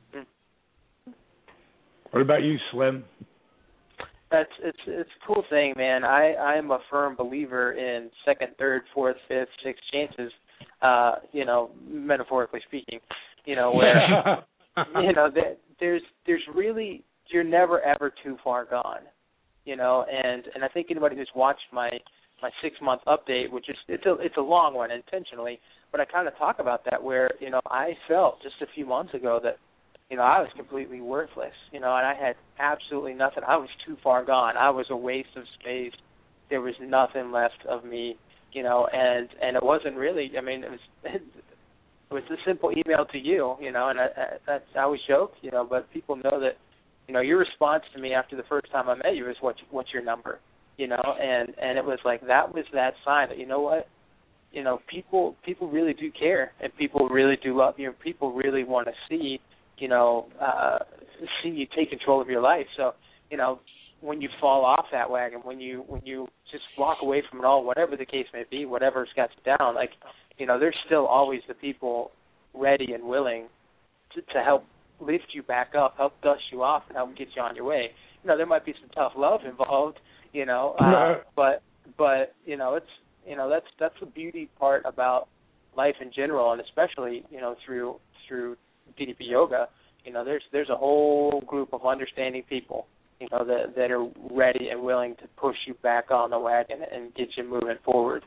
Speaker 2: What about you, Slim?
Speaker 6: That's it's it's a cool thing, man. I I am a firm believer in second, third, fourth, fifth, sixth chances. Uh, you know, metaphorically speaking, you know, where you know that there's there's really you're never ever too far gone. You know, and and I think anybody who's watched my my six month update, which is it's a it's a long one intentionally, but I kind of talk about that where you know I felt just a few months ago that. You know, I was completely worthless, you know, and I had absolutely nothing. I was too far gone. I was a waste of space. There was nothing left of me, you know, and, and it wasn't really, I mean, it was it was a simple email to you, you know, and I, I, that's, I always joke, you know, but people know that, you know, your response to me after the first time I met you is, what, what's your number, you know, and, and it was like that was that sign that, you know what, you know, people people really do care, and people really do love you, and people really want to see, you know, uh, see you take control of your life. So, you know, when you fall off that wagon, when you when you just walk away from it all, whatever the case may be, whatever's got you down, like, you know, there's still always the people ready and willing to, to help lift you back up, help dust you off, and help get you on your way. You know, there might be some tough love involved, you know, uh, but but you know, it's you know that's that's the beauty part about life in general, and especially you know through through. D D P Yoga, you know, there's there's a whole group of understanding people, you know, that that are ready and willing to push you back on the wagon and get you moving forward.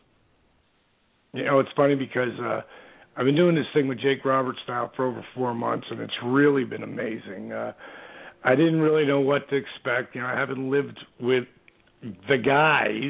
Speaker 2: You know, it's funny because uh, I've been doing this thing with Jake Roberts now for over four months, and it's really been amazing. Uh, I didn't really know what to expect. You know, I haven't lived with the guys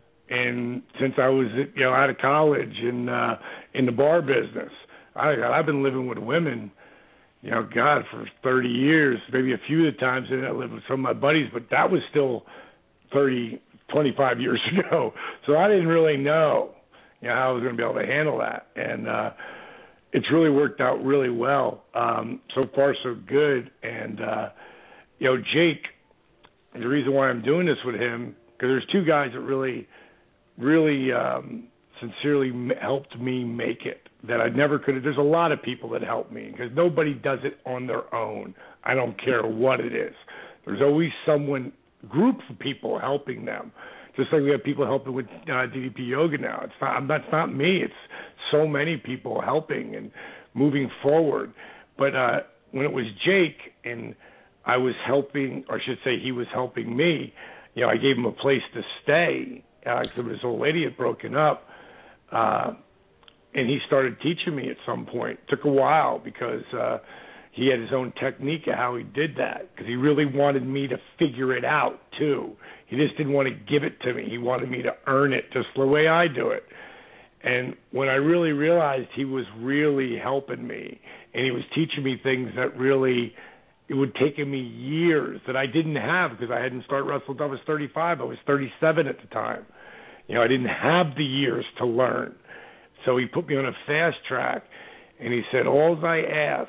Speaker 2: and since I was, you know, out of college and uh, in the bar business. I, I've been living with women. You know, God, for thirty years, maybe a few of the times that I lived with some of my buddies, but that was still thirty, twenty-five years ago. So I didn't really know, you know, how I was going to be able to handle that. And uh, it's really worked out really well. Um, so far, so good. And, uh, you know, Jake, the reason why I'm doing this with him, because there's two guys that really, really um, sincerely helped me make it. That I never could have. There's a lot of people that help me because nobody does it on their own. I don't care what it is. There's always someone, group of people helping them. Just like we have people helping with uh, D D P Yoga now. It's not. That's not me. It's so many people helping and moving forward. But uh, when it was Jake and I was helping, or I should say, he was helping me. You know, I gave him a place to stay because uh, this old lady had broken up. Uh, And he started teaching me at some point. It took a while because uh, he had his own technique of how he did that because he really wanted me to figure it out, too. He just didn't want to give it to me. He wanted me to earn it just the way I do it. And when I really realized he was really helping me and he was teaching me things that really, it would take me years that I didn't have because I hadn't started wrestling until I was thirty-five. I was thirty-seven at the time. You know, I didn't have the years to learn. So he put me on a fast track, and he said, all I ask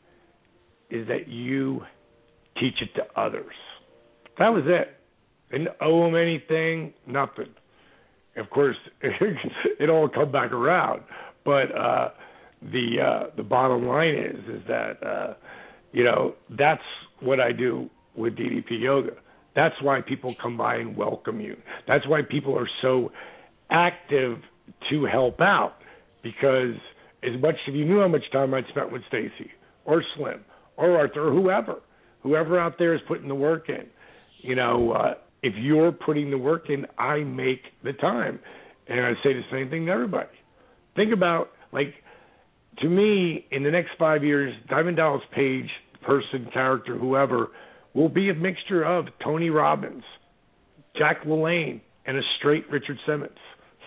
Speaker 2: is that you teach it to others. That was it. Didn't owe him anything, nothing. Of course, it all come back around. But uh, the uh, the bottom line is is that, uh, you know, that's what I do with D D P Yoga. That's why people come by and welcome you. That's why people are so active to help out. Because as much, if you knew how much time I'd spent with Stacy or Slim or Arthur or whoever, whoever out there is putting the work in, you know, uh, if you're putting the work in, I make the time. And I say the same thing to everybody. Think about, like, to me, in the next five years, Diamond Dallas Page, person, character, whoever, will be a mixture of Tony Robbins, Jack LaLanne, and a straight Richard Simmons.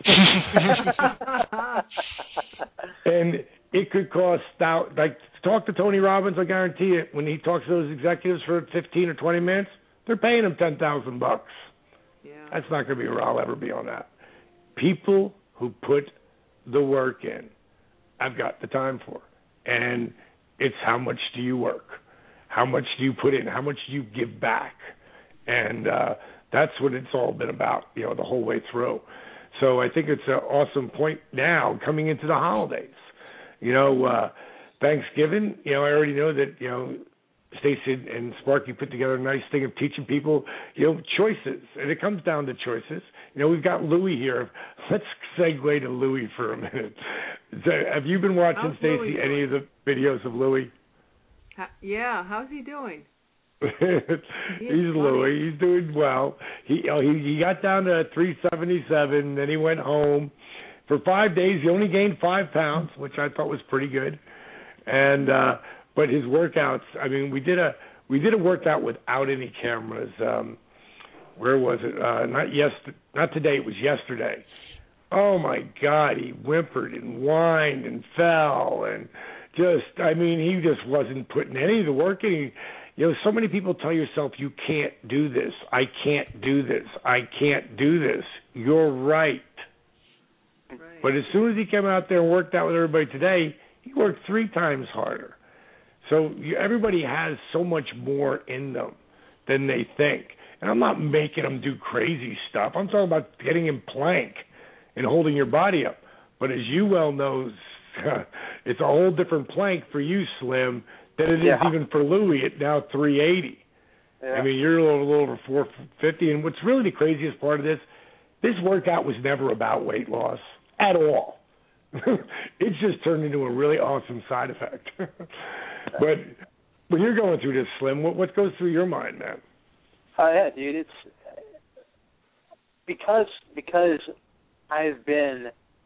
Speaker 2: And it could cost out, like, talk to Tony Robbins, I guarantee it, when he talks to those executives for fifteen or twenty minutes, they're paying him ten thousand bucks.
Speaker 8: Yeah.
Speaker 2: That's not going to be where I'll ever be on that. People who put the work in, I've got the time for. And It's how much do you work? How much do you put in? How much do you give back? And uh, that's what it's all been about, you know, the whole way through. So I think it's an awesome point now coming into the holidays. You know, uh, Thanksgiving, you know, I already know that, you know, Stacey and Sparky put together a nice thing of teaching people, you know, choices. And it comes down to choices. You know, we've got Louie here. Let's segue to Louie for a minute. So, have you been watching, Stacey, any of the videos of Louie?
Speaker 8: Ha- yeah, how's he doing?
Speaker 2: He's Louie. He's doing well. He, you know, he he got down to three seventy-seven, then he went home. For five days, he only gained five pounds, which I thought was pretty good. And uh, but his workouts, I mean, we did a we did a workout without any cameras. Um, where was it? Uh, not yes, not today. It was yesterday. Oh my God, he whimpered and whined and fell and just, I mean, he just wasn't putting any of the work in. He, you know, so many people tell yourself, you can't do this. I can't do this. I can't do this. You're right.
Speaker 8: Right.
Speaker 2: But as soon as he came out there and worked out with everybody today, he worked three times harder. So you, everybody has so much more in them than they think. And I'm not making them do crazy stuff. I'm talking about getting in plank and holding your body up. But as you well know, it's a whole different plank for you, Slim, than it is
Speaker 6: yeah.
Speaker 2: even for Louie at now three eighty.
Speaker 6: Yeah.
Speaker 2: I mean, you're a little, a little over four fifty. And what's really the craziest part of this, this workout was never about weight loss at all. It's just turned into a really awesome side effect. But when you're going through this, Slim, what, what goes through your mind, man?
Speaker 6: Oh, yeah, dude. It's because because I've been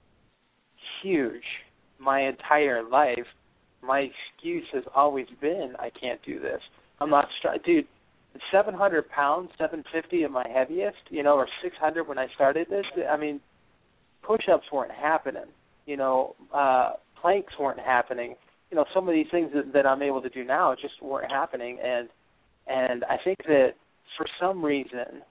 Speaker 6: huge my entire life. My excuse has always been, I can't do this. I'm not strong. Dude, seven hundred pounds, seven fifty at my heaviest, you know, or six hundred when I started this. I mean, push-ups weren't happening. You know, uh, planks weren't happening. You know, some of these things that, that I'm able to do now just weren't happening. And and I think that for some reason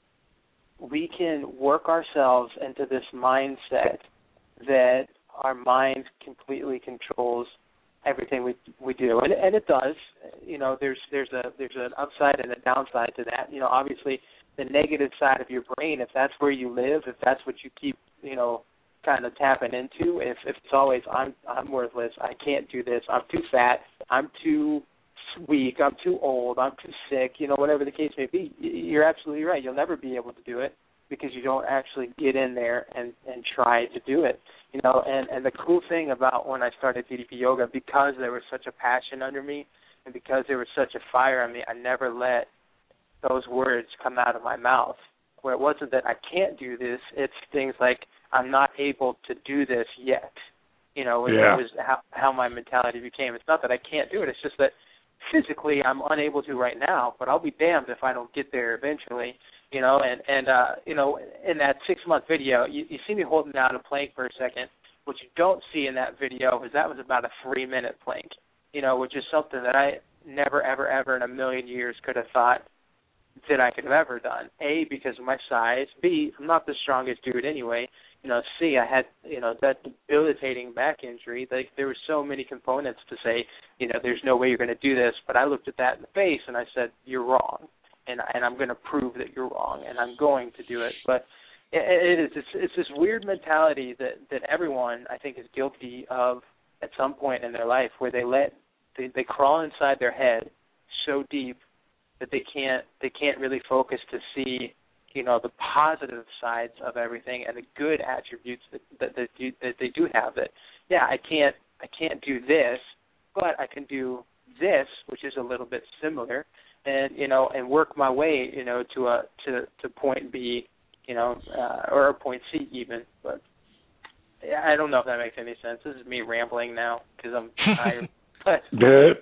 Speaker 6: we can work ourselves into this mindset that our mind completely controls everything we we do, and, and it does. You know, there's there's a there's an upside and a downside to that. You know, obviously the negative side of your brain, if that's where you live, if that's what you keep, you know, kind of tapping into, if if it's always I'm I'm worthless, I can't do this, I'm too fat, I'm too weak, I'm too old, I'm too sick, you know, whatever the case may be, you're absolutely right. You'll never be able to do it because you don't actually get in there and, and try to do it. You know, and, and the cool thing about when I started D D P Yoga, because there was such a passion under me and because there was such a fire in me, I never let those words come out of my mouth. Where it wasn't that I can't do this, it's things like I'm not able to do this yet. You know, it
Speaker 2: yeah.
Speaker 6: was how, how my mentality became. It's not that I can't do it, it's just that physically I'm unable to right now, but I'll be damned if I don't get there eventually. You know, and, and uh, you know, in that six-month video, you, you see me holding down a plank for a second. What you don't see in that video is that was about a three-minute plank, you know, which is something that I never, ever, ever in a million years could have thought that I could have ever done. A, because of my size. B, I'm not the strongest dude anyway. You know, C, I had, you know, that debilitating back injury. Like, there were so many components to say, you know, there's no way you're going to do this. But I looked at that in the face and I said, you're wrong. And, and I'm going to prove that you're wrong, and I'm going to do it. But it, it is it's, it's this weird mentality that, that everyone, I think, is guilty of at some point in their life, where they let they, they crawl inside their head so deep that they can't they can't really focus to see, you know, the positive sides of everything and the good attributes that that, that, do, that they do have. That yeah, I can't I can't do this, but I can do this, which is a little bit similar. And you know, and work my way, you know, to a to to point B, you know, uh, or a point C even. But yeah, I don't know if that makes any sense. This is me rambling now because I'm tired. But
Speaker 2: good.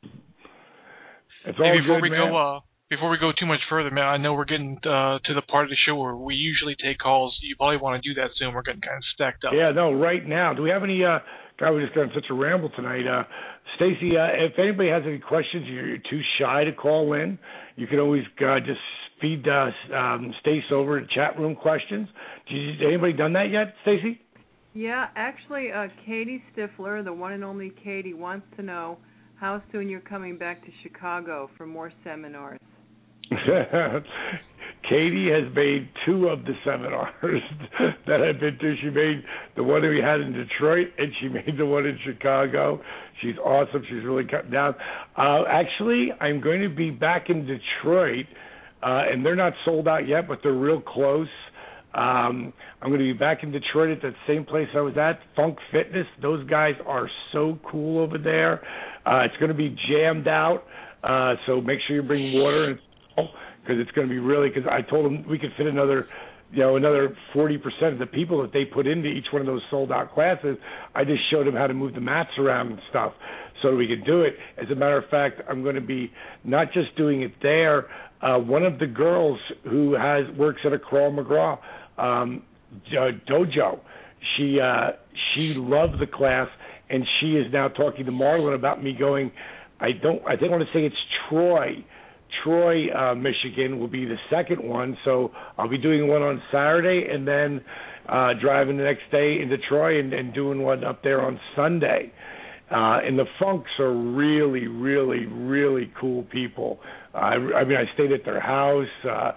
Speaker 2: It's all
Speaker 7: hey, before
Speaker 2: good,
Speaker 7: we
Speaker 2: man.
Speaker 7: go, uh, before we go too much further, man, I know we're getting uh, to the part of the show where we usually take calls. You probably want to do that soon. We're getting kind of stacked up.
Speaker 2: Yeah, no, right now. Do we have any? Uh, God, we just got such a ramble tonight. Uh, Stacey, uh, if anybody has any questions, you're, you're too shy to call in. You can always uh, just feed uh, um, Stacey over to chat room questions. Did you, anybody done that yet, Stacey?
Speaker 8: Yeah, actually, uh, Katie Stifler, the one and only Katie, wants to know how soon you're coming back to Chicago for more seminars.
Speaker 2: Katie has made two of the seminars that I've been to. She made the one that we had in Detroit, and she made the one in Chicago. She's awesome. She's really cutting down. Uh, actually, I'm going to be back in Detroit, uh, and they're not sold out yet, but they're real close. Um, I'm going to be back in Detroit at that same place I was at, Funk Fitness. Those guys are so cool over there. Uh, it's going to be jammed out, uh, so make sure you bring water and because it's going to be really, because I told them we could fit another, you know, another forty percent of the people that they put into each one of those sold-out classes. I just showed them how to move the mats around and stuff so we could do it. As a matter of fact, I'm going to be not just doing it there. Uh, one of the girls who has works at a Crawl McGraw um, dojo, she uh, she loved the class, and she is now talking to Marlon about me going, I don't, I think I want to say it's Troy. Troy, uh, Michigan will be the second one, so I'll be doing one on Saturday and then uh, driving the next day into Troy and, and doing one up there on Sunday. Uh, and the Funks are really, really, really cool people. Uh, I, I mean, I stayed at their house. Uh,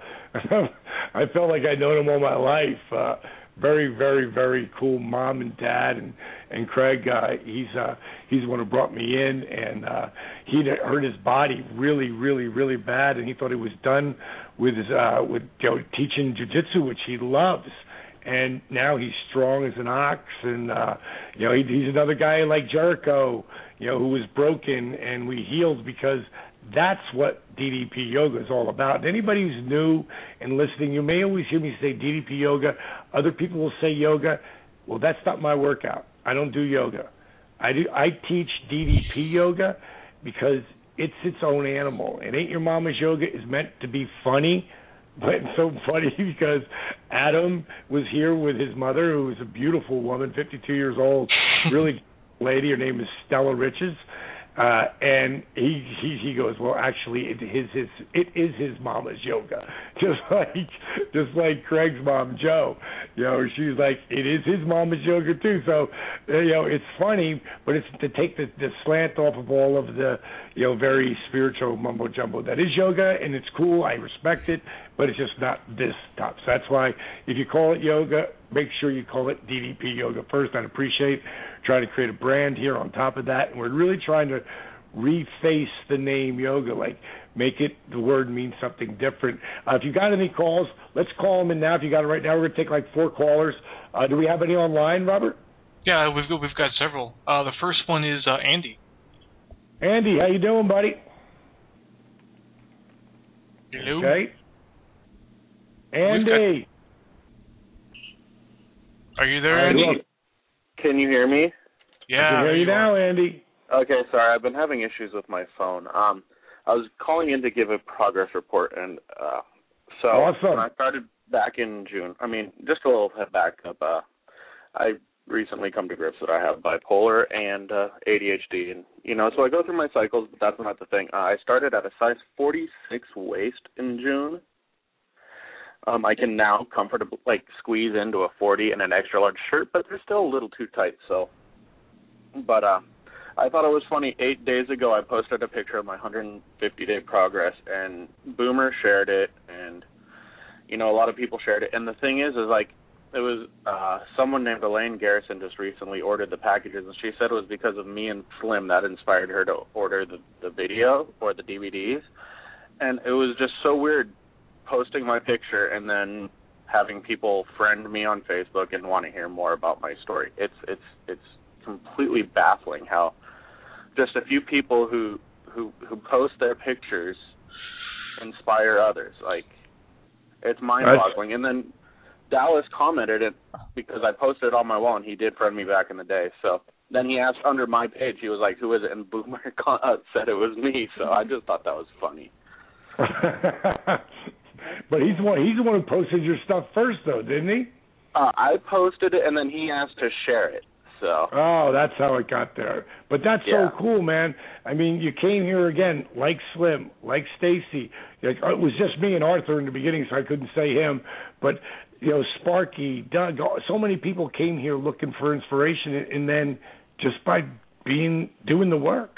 Speaker 2: I felt like I'd known them all my life. Uh, very, very, very cool mom and dad, and and Craig. Uh, he's uh, he's the one who brought me in, and uh, he hurt his body really, really, really bad, and he thought he was done with his uh, with you know, teaching jiu-jitsu, which he loves. And now he's strong as an ox, and uh, you know he, he's another guy like Jericho, you know, who was broken, and we healed because that's what D D P Yoga is all about. And anybody who's new and listening, you may always hear me say D D P Yoga. Other people will say yoga. Well, that's not my workout. I don't do yoga. I do. I teach D D P Yoga because it's its own animal. It Ain't Your Mama's Yoga is meant to be funny. But it's so funny because Adam was here with his mother, who was a beautiful woman, fifty-two years old, really lady. Her name is Stella Riches. Uh, and he, he he goes, well, actually, it is his it is his mama's yoga, just like just like Craig's mom, Joe. You know, she's like, it is his mama's yoga too. So, you know, it's funny, but it's to take the, the slant off of all of the, you know, very spiritual mumbo jumbo that is yoga, and it's cool. I respect it, but it's just not this stuff. So that's why if you call it yoga, make sure you call it D D P Yoga first. I'd appreciate trying to create a brand here on top of that, and we're really trying to reface the name yoga, like make it, the word mean something different. Uh, if you got any calls, let's call them in now. If you got it right now, we're going to take like four callers. Uh, do we have any online, Robert?
Speaker 7: Yeah, we've got, we've got several. Uh, the first one is uh, Andy.
Speaker 2: Andy, how you doing, buddy?
Speaker 7: Hello.
Speaker 2: Okay. Andy.
Speaker 7: Are you there, Andy?
Speaker 9: Can you hear me?
Speaker 7: Yeah.
Speaker 2: I can hear you now, Andy.
Speaker 9: Okay, sorry, I've been having issues with my phone. Um, I was calling in to give a progress report, and uh, so
Speaker 2: awesome.
Speaker 9: When I started back in June, I mean, just a little head back up, uh, I recently come to grips that I have bipolar and uh, A D H D, and, you know, so I go through my cycles, but that's not the thing. Uh, I started at a size forty-six waist in June. Um, I can now comfortably, like, squeeze into a forty and an extra large shirt, but they're still a little too tight, so. But uh, I thought it was funny. Eight days ago, I posted a picture of my one hundred fifty day progress, and Boomer shared it, and, you know, a lot of people shared it. And the thing is, is, like, it was uh, someone named Elaine Garrison just recently ordered the packages, and she said it was because of me and Slim that inspired her to order the, the video or the D V Ds. And it was just so weird posting my picture and then having people friend me on Facebook and want to hear more about my story. It's it's it's completely baffling how just a few people who who who post their pictures inspire others. Like, it's mind-boggling. And then Dallas commented it because I posted it on my wall, and he did friend me back in the day. So then he asked under my page, he was like, "Who is it?" And Boomer said it was me. So I just thought that was funny.
Speaker 2: But he's the one. He's the one who posted your stuff first, though, didn't he?
Speaker 9: Uh, I posted it, and then he asked to share it. So.
Speaker 2: Oh, that's how it got there. But that's
Speaker 9: yeah.
Speaker 2: so cool, man. I mean, you came here again, like Slim, like Stacy. It was just me and Arthur in the beginning, so I couldn't say him. But you know, Sparky, Doug, so many people came here looking for inspiration, and then just by being doing the work.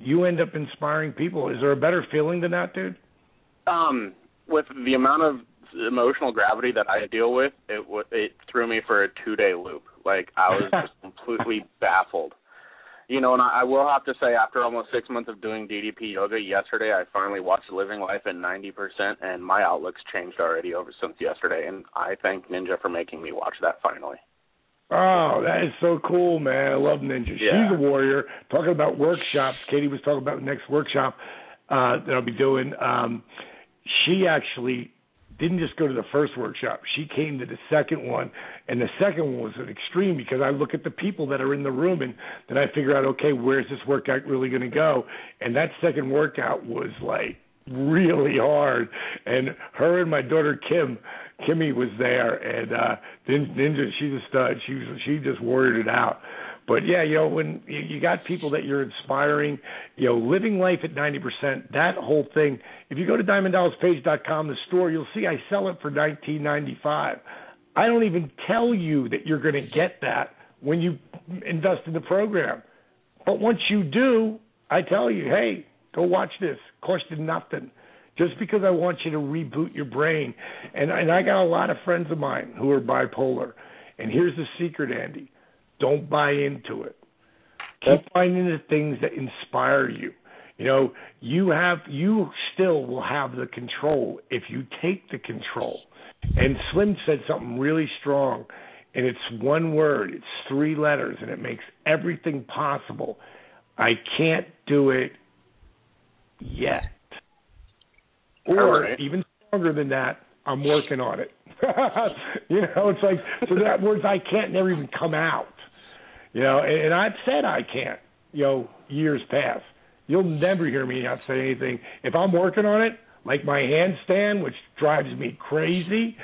Speaker 2: you end up inspiring people. Is there a better feeling than that, dude?
Speaker 9: Um, with the amount of emotional gravity that I deal with, it it threw me for a two-day loop. Like, I was just completely baffled. You know, and I, I will have to say, after almost six months of doing D D P yoga, yesterday I finally watched Living Life at ninety percent, and my outlook's changed already over since yesterday, and I thank Ninja for making me watch that finally.
Speaker 2: Oh, that is so cool, man. I love Ninja.
Speaker 9: Yeah.
Speaker 2: She's a warrior. Talking about workshops, Katie was talking about the next workshop uh, that I'll be doing. Um, she actually didn't just go to the first workshop. She came to the second one, and the second one was an extreme because I look at the people that are in the room, and then I figure out, okay, where's this workout really going to go? And that second workout was, like, really hard. And her and my daughter, Kim, Kimmy was there, and uh, Ninja, she's a stud. She was, she just warriored it out. But, yeah, you know, when you, you got people that you're inspiring, you know, living life at ninety percent, that whole thing, if you go to diamond dallas page dot com, the store, you'll see I sell it for nineteen ninety-five. I don't even tell you that you're going to get that when you invest in the program. But once you do, I tell you, hey, go watch this. Cost you nothing. Just because I want you to reboot your brain. And, and I got a lot of friends of mine who are bipolar. And here's the secret, Andy. Don't buy into it. Keep finding the things that inspire you. You know, you have, you still will have the control if you take the control. And Slim said something really strong, and it's one word. It's three letters, and it makes everything possible. I can't do it yet. Or
Speaker 9: right.
Speaker 2: even stronger than that, I'm working on it. You know, it's like, so that words I can't never even come out. You know, and, and I've said I can't, you know, years past. You'll never hear me not say anything. If I'm working on it, like my handstand, which drives me crazy,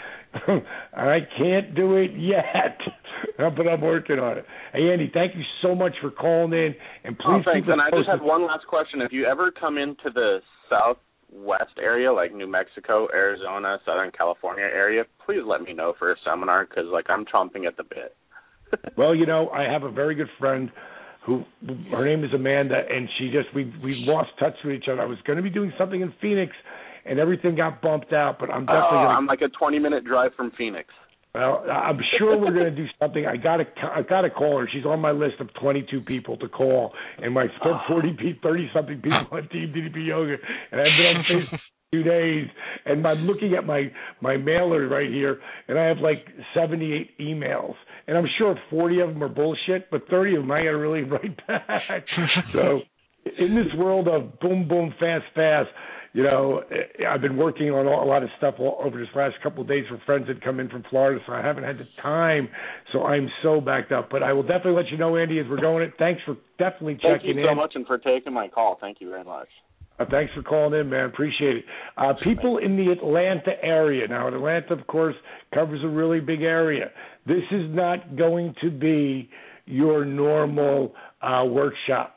Speaker 2: I can't do it yet, but I'm working on it. Hey, Andy, thank you so much for calling in, and please
Speaker 9: oh, thanks.
Speaker 2: keep us
Speaker 9: And I just
Speaker 2: posted.
Speaker 9: had one last question. If you ever come into the Southwest area, like New Mexico, Arizona, Southern California area, please let me know for a seminar because, like, I'm chomping at the bit.
Speaker 2: Well, you know, I have a very good friend who, her name is Amanda, and she just, we we lost touch with each other. I was going to be doing something in Phoenix, and everything got bumped out, but I'm definitely
Speaker 9: oh,
Speaker 2: going to.
Speaker 9: I'm like a twenty-minute drive from Phoenix.
Speaker 2: Well, I'm sure we're going to do something. I got to, I got to call her. She's on my list of twenty-two people to call, and my forty, thirty-something people on Team D D P Yoga, and I've been on Facebook two days, and I'm looking at my, my mailer right here, and I have like seventy-eight emails, and I'm sure forty of them are bullshit, but thirty of them I got to really write back. So in this world of boom, boom, fast, fast, you know, I've been working on a lot of stuff over this last couple of days for friends that come in from Florida, so I haven't had the time, so I'm so backed up. But I will definitely let you know, Andy, as we're going in. Thanks for definitely checking in.
Speaker 9: Thank you so in. much and for taking my call. Thank you very much.
Speaker 2: Uh, thanks for calling in, man. Appreciate it. Uh, people in the Atlanta area. Now, Atlanta, of course, covers a really big area. This is not going to be your normal uh, workshop.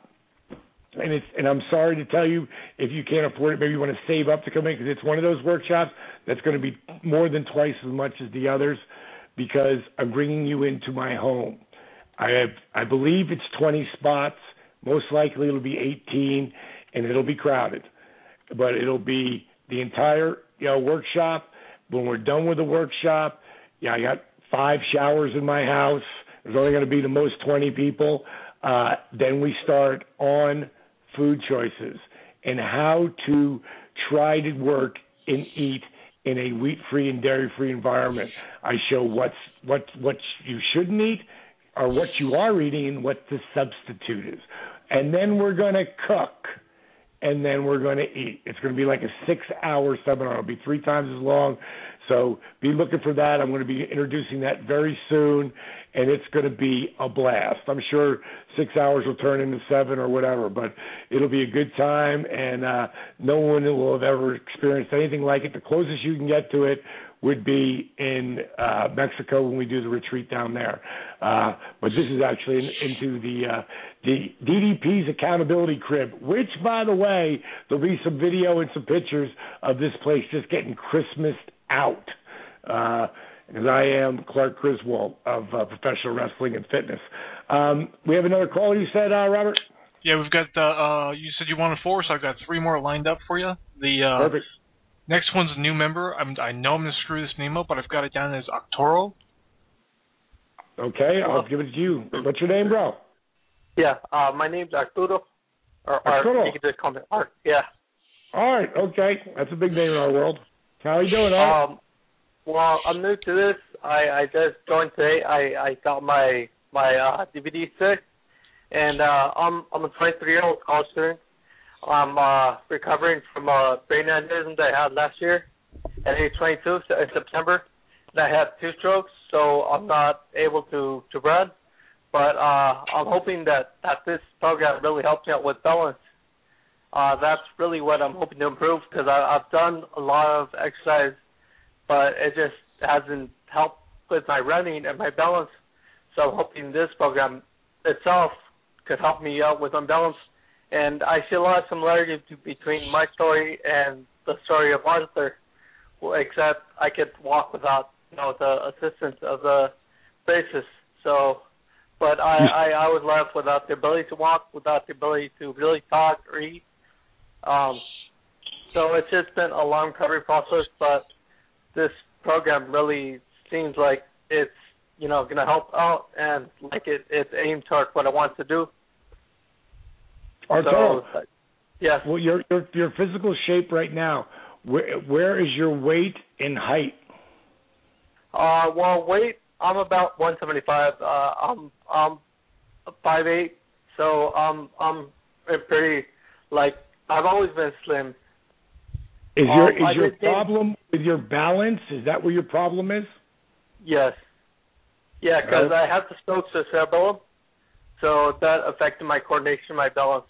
Speaker 2: And it's and I'm sorry to tell you, if you can't afford it, maybe you want to save up to come in, because it's one of those workshops that's going to be more than twice as much as the others, because I'm bringing you into my home. I have, I believe it's twenty spots. Most likely it'll be eighteen. And it'll be crowded, but it'll be the entire, you know, workshop. When we're done with the workshop, yeah, I got five showers in my house. There's only going to be the most twenty people. Uh, then we start on food choices and how to try to work and eat in a wheat-free and dairy-free environment. I show what's what what you shouldn't eat, or what you are eating, and what the substitute is. And then we're going to cook. And then we're going to eat. It's going to be like a six-hour seminar. It'll be three times as long. So be looking for that. I'm going to be introducing that very soon, and it's going to be a blast. I'm sure six hours will turn into seven or whatever, but it'll be a good time, and uh, no one will have ever experienced anything like it. The closest you can get to it would be in uh, Mexico when we do the retreat down there. Uh, but this is actually in, into the uh, the D D P's accountability crib, which, by the way, there'll be some video and some pictures of this place just getting Christmased out. Uh, because I am Clark Griswold of uh, Professional Wrestling and Fitness. Um, we have another caller, you said, uh, Robert?
Speaker 7: Yeah, we've got, uh, uh, you said you wanted four, so I've got three more lined up for you. The uh,
Speaker 2: Perfect.
Speaker 7: next one's a new member. I'm, I know I'm going to screw this name up, but I've got it down as Arturo.
Speaker 2: Okay, I'll give it to you. What's your name, bro?
Speaker 10: Yeah, uh, my name's Arturo. Or
Speaker 2: Arturo.
Speaker 10: Art. You can just call me Art. Yeah.
Speaker 2: All right, okay. That's a big name in our world. How are you doing, Art?
Speaker 10: Um, well, I'm new to this. I, I just joined today. I, I got my my uh, D V D stick, and uh, I'm I'm a twenty-three-year-old college student. I'm uh, recovering from a brain aneurysm that I had last year at age twenty-two in September. And I had two strokes, so I'm not able to, to run. But uh, I'm hoping that, that this program really helps me out with balance. Uh, that's really what I'm hoping to improve, because I've done a lot of exercise, but it just hasn't helped with my running and my balance. So I'm hoping this program itself could help me out with unbalance. And I see a lot of similarities between my story and the story of Arthur, except I could walk without, you know, the assistance of the braces. So, but I, I, I was left without the ability to walk, without the ability to really talk or eat. Um, so it's just been a long recovery process, but this program really seems like it's, you know, going to help out, and like it, it's aimed toward what I want to do.
Speaker 2: Arturo,
Speaker 10: so, yes.
Speaker 2: Well, your, your your physical shape right now, where where is your weight and height?
Speaker 10: Uh, well, weight, I'm about one seventy-five. Uh, I'm I'm five eight, so um, I'm pretty, like, I've always been slim.
Speaker 2: Is your
Speaker 10: um,
Speaker 2: is
Speaker 10: I
Speaker 2: your
Speaker 10: did
Speaker 2: problem
Speaker 10: think,
Speaker 2: with your balance? Is that where your problem is?
Speaker 10: Yes. Yeah, because
Speaker 2: Oh.
Speaker 10: I had the strokes of cerebellum, so that affected my coordination, my balance.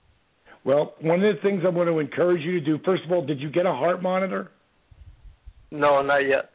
Speaker 2: Well, one of the things I'm going to encourage you to do, first of all, did you get a heart monitor?
Speaker 10: No, not yet.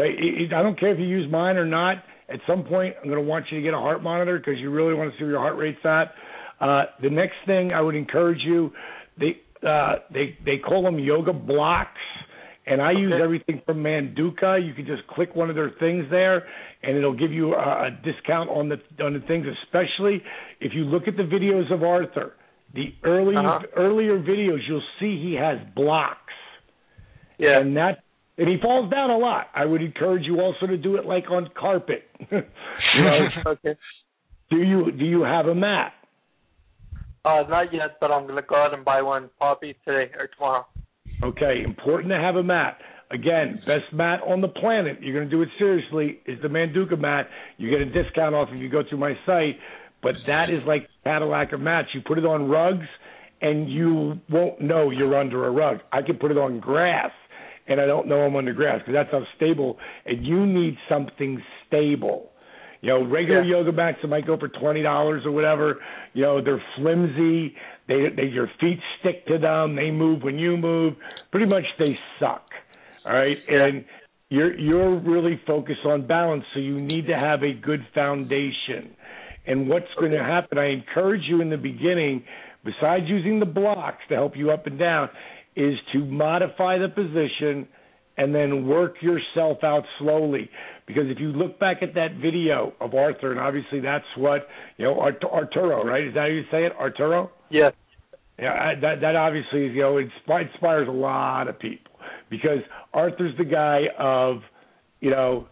Speaker 2: I don't care if you use mine or not. At some point, I'm going to want you to get a heart monitor because you really want to see where your heart rate's at. Uh, the next thing I would encourage you, they uh, they they call them yoga blocks, and I okay. use everything from Manduka. You can just click one of their things there, and it'll give you a, a discount on the on the things. Especially if you look at the videos of Arthur, the early uh-huh. earlier videos, you'll see he has blocks.
Speaker 10: Yeah,
Speaker 2: and that. And he falls down a lot. I would encourage you also to do it like on carpet. you know?
Speaker 10: Okay.
Speaker 2: Do you do you have a mat?
Speaker 10: Uh, not yet, but I'm gonna go out and buy one probably today or tomorrow.
Speaker 2: Okay, important to have a mat. Again, best mat on the planet. You're gonna do it seriously. Is the Manduka mat. You get a discount off if you go through my site. But that is like Cadillac of mats. You put it on rugs, and you won't know you're under a rug. I can put it on grass, and I don't know I'm under grass because that's how stable. And you need something stable. You know, regular yeah. yoga mats that might go for twenty dollars or whatever. You know, they're flimsy. They, they, your feet stick to them. They move when you move. Pretty much, they suck. All right,
Speaker 10: yeah.
Speaker 2: and you're you're really focused on balance, so you need to have a good foundation. And what's okay. going to happen? I encourage you in the beginning, besides using the blocks to help you up and down, is to modify the position and then work yourself out slowly. Because if you look back at that video of Arthur, and obviously that's what, you know, Art- Arturo, right? Is that how you say it, Arturo?
Speaker 10: Yes.
Speaker 2: Yeah, that that obviously, you know, insp- inspires a lot of people. Because Arthur's the guy of, you know,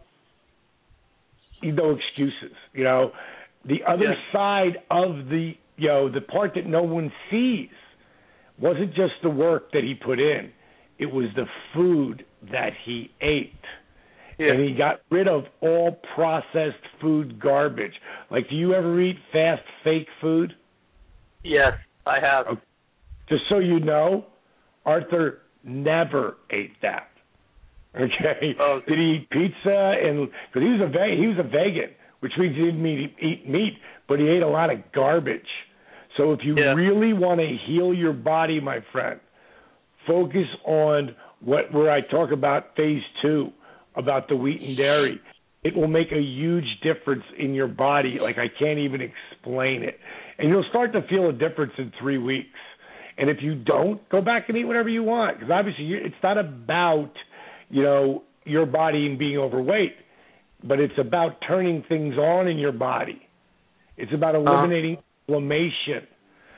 Speaker 2: no excuses. You know, the other
Speaker 10: yes.
Speaker 2: side of the, you know, the part that no one sees wasn't just the work that he put in. It was the food that he ate. Yeah. And he got rid of all processed food garbage. Like, do you ever eat fast, fake food?
Speaker 10: Yes, I have.
Speaker 2: Okay. Just so you know, Arthur never ate that. Okay?
Speaker 10: Oh,
Speaker 2: Did he eat pizza? And because he was a ve- he was a vegan, which means he didn't eat, eat meat, but he ate a lot of garbage. So if you
Speaker 10: yeah.
Speaker 2: really want to heal your body, my friend, focus on what where I talk about phase two, about the wheat and dairy. It will make a huge difference in your body. Like, I can't even explain it. And you'll start to feel a difference in three weeks. And if you don't, go back and eat whatever you want. Because obviously it's not about, you know, your body and being overweight, but it's about turning things on in your body. It's about eliminating uh-huh. inflammation.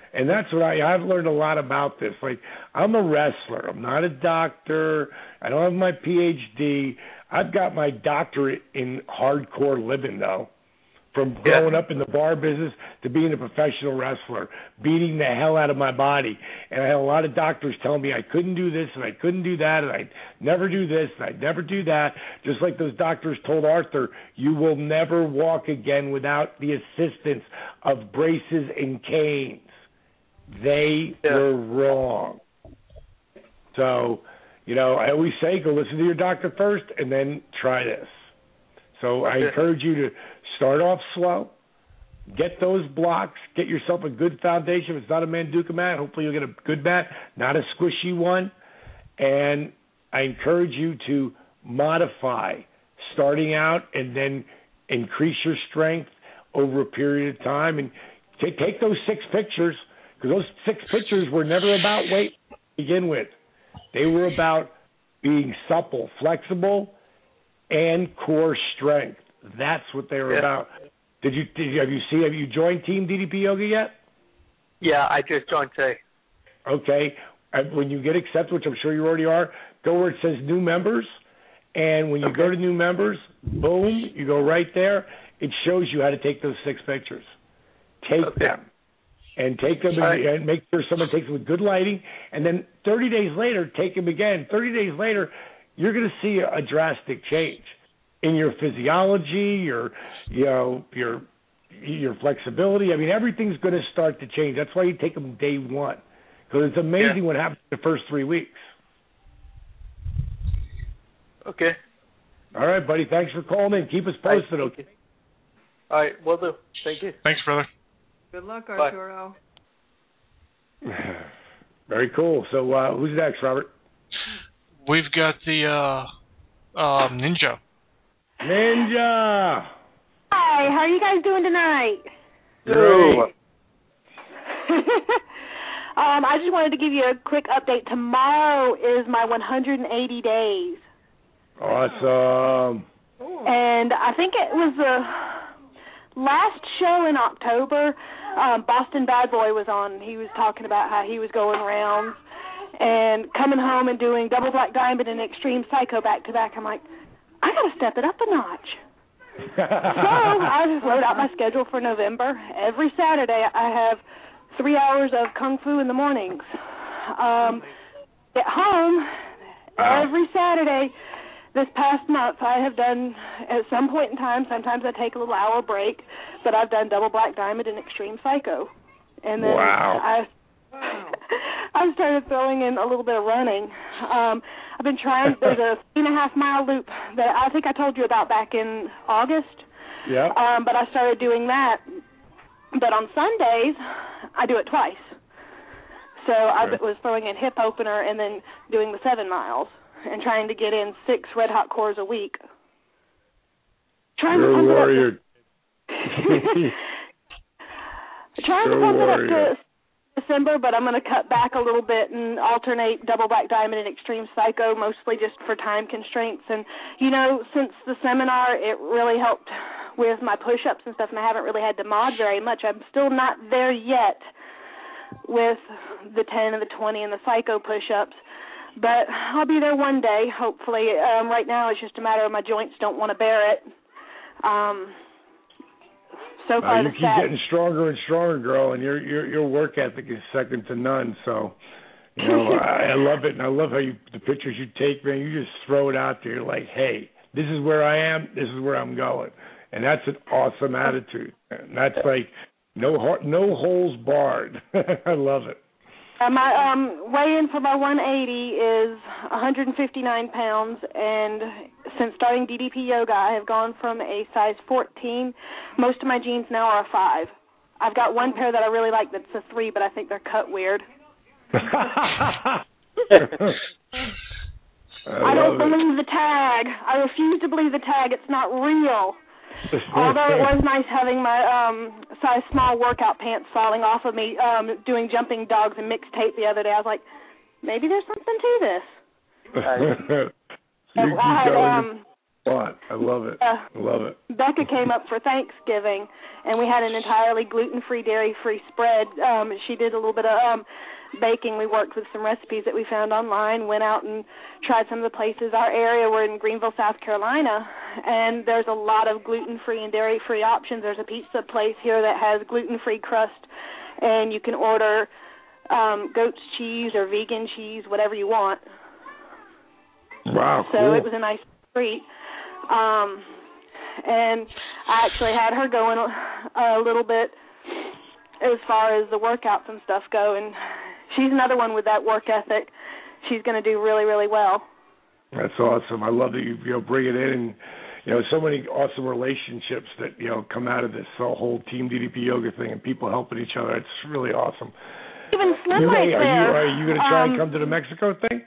Speaker 2: And that's what I, I've learned a lot about this. Like, I'm a wrestler. I'm not a doctor. I don't have my P H D. I've got my doctorate in hardcore living, though. From growing up in the bar business to being a professional wrestler, beating the hell out of my body. And I had a lot of doctors telling me I couldn't do this and I couldn't do that and I'd never do this and I'd never do that. Just like those doctors told Arthur, you will never walk again without the assistance of braces and canes. They yeah. were wrong. So, you know, I always say go listen to your doctor first and then try this. So I encourage you to start off slow, get those blocks, get yourself a good foundation. If it's not a Manduka mat, hopefully you'll get a good mat, not a squishy one. And I encourage you to modify starting out and then increase your strength over a period of time. And take, take those six pictures, because those six pictures were never about weight to begin with. They were about being supple, flexible, and core strength. That's what they were yeah. about. Did you, did you have you see have you joined Team D D P Yoga yet?
Speaker 10: Yeah, I just joined today.
Speaker 2: Okay. When you get accepted, which I'm sure you already are, go where it says new members, and when you okay. go to new members, boom, you go right there. It shows you how to take those six pictures. Take okay. them. And take them and, and make sure someone takes them with good lighting. And then thirty days later, take them again. thirty days later, you're going to see a, a drastic change in your physiology, your, you know, your, your flexibility. I mean, everything's going to start to change. That's why you take them day one, because it's amazing yeah. what happens in the first three weeks.
Speaker 10: Okay.
Speaker 2: All right, buddy. Thanks for calling in. Keep us posted, okay?
Speaker 10: All right, will do. Thank you.
Speaker 7: Thanks, brother.
Speaker 8: Good luck, Arturo.
Speaker 2: Very cool. So uh, who's next, Robert?
Speaker 7: We've got the uh, uh, Ninja.
Speaker 2: Ninja!
Speaker 11: Hi, how are you guys doing tonight?
Speaker 2: Great.
Speaker 11: um, I just wanted to give you a quick update. Tomorrow is my one hundred eighty days.
Speaker 2: Awesome.
Speaker 11: And I think it was the last show in October. Um, Boston Bad Boy was on. He was talking about how he was going around and coming home and doing Double Black Diamond and Extreme Psycho back to back. I'm like, I got to step it up a notch. So I just wrote out my schedule for November. Every Saturday I have three hours of Kung Fu in the mornings. Um, at home, wow. every Saturday this past month I have done, at some point in time, sometimes I take a little hour break, but I've done Double Black Diamond and Extreme Psycho. And then
Speaker 2: wow.
Speaker 11: I I started throwing in a little bit of running. Um, I've been trying, there's a three and a half mile loop that I think I told you about back in August.
Speaker 2: Yeah.
Speaker 11: Um, but I started doing that. But on Sundays, I do it twice. So okay. I was throwing in hip opener and then doing the seven miles and trying to get in six red hot cores a week. Trying
Speaker 2: You're
Speaker 11: to pump
Speaker 2: a warrior.
Speaker 11: it up to, trying
Speaker 2: You're
Speaker 11: to pump it up
Speaker 2: warrior.
Speaker 11: to December, but I'm going to cut back a little bit and alternate Double Black Diamond and Extreme Psycho, mostly just for time constraints. And, you know, since the seminar, it really helped with my push-ups and stuff, and I haven't really had to mod very much. I'm still not there yet with the ten and the twenty and the Psycho push-ups, but I'll be there one day, hopefully. Um, right now, it's just a matter of my joints don't want to bear it. Um So far,
Speaker 2: uh, you
Speaker 11: the
Speaker 2: keep
Speaker 11: stats.
Speaker 2: getting stronger and stronger, girl, and your your your work ethic is second to none. So, you know, I, I love it, and I love how you the pictures you take, man. You just throw it out there. You're like, hey, this is where I am. This is where I'm going, and that's an awesome attitude. And that's like no no holes barred. I love it.
Speaker 11: Uh, my um, weigh-in for my one eighty is one hundred fifty-nine pounds, and since starting D D P Yoga, I have gone from a size fourteen. Most of my jeans now are a five. I've got one pair that I really like that's a three, but I think they're cut weird. I, I don't believe the tag. I refuse to believe the tag. It's not real. Although it was nice having my um, size small workout pants falling off of me um, doing jumping dogs and mixed tape the other day. I was like, maybe there's something to this.
Speaker 2: you
Speaker 11: I had um,
Speaker 2: What? I love it.
Speaker 11: Uh,
Speaker 2: I love it.
Speaker 11: Becca came up for Thanksgiving, and we had an entirely gluten-free, dairy-free spread. Um, she did a little bit of um, baking. We worked with some recipes that we found online, went out and tried some of the places. Our area, we're in Greenville, South Carolina, and there's a lot of gluten-free and dairy-free options. There's a pizza place here that has gluten-free crust, and you can order um, goat's cheese or vegan cheese, whatever you want.
Speaker 2: Wow,
Speaker 11: So
Speaker 2: cool.
Speaker 11: it was a nice treat. Um, and I actually had her going a, a little bit as far as the workouts and stuff go, and she's another one with that work ethic. She's going to do really, really well.
Speaker 2: That's awesome. I love that you, you know, bring it in, and you know, so many awesome relationships that you know come out of this whole Team D D P Yoga thing, and people helping each other. It's really awesome.
Speaker 11: Even Slim
Speaker 2: you
Speaker 11: right
Speaker 2: may, are
Speaker 11: there.
Speaker 2: you are you going to try
Speaker 11: um,
Speaker 2: and come to the Mexico thing?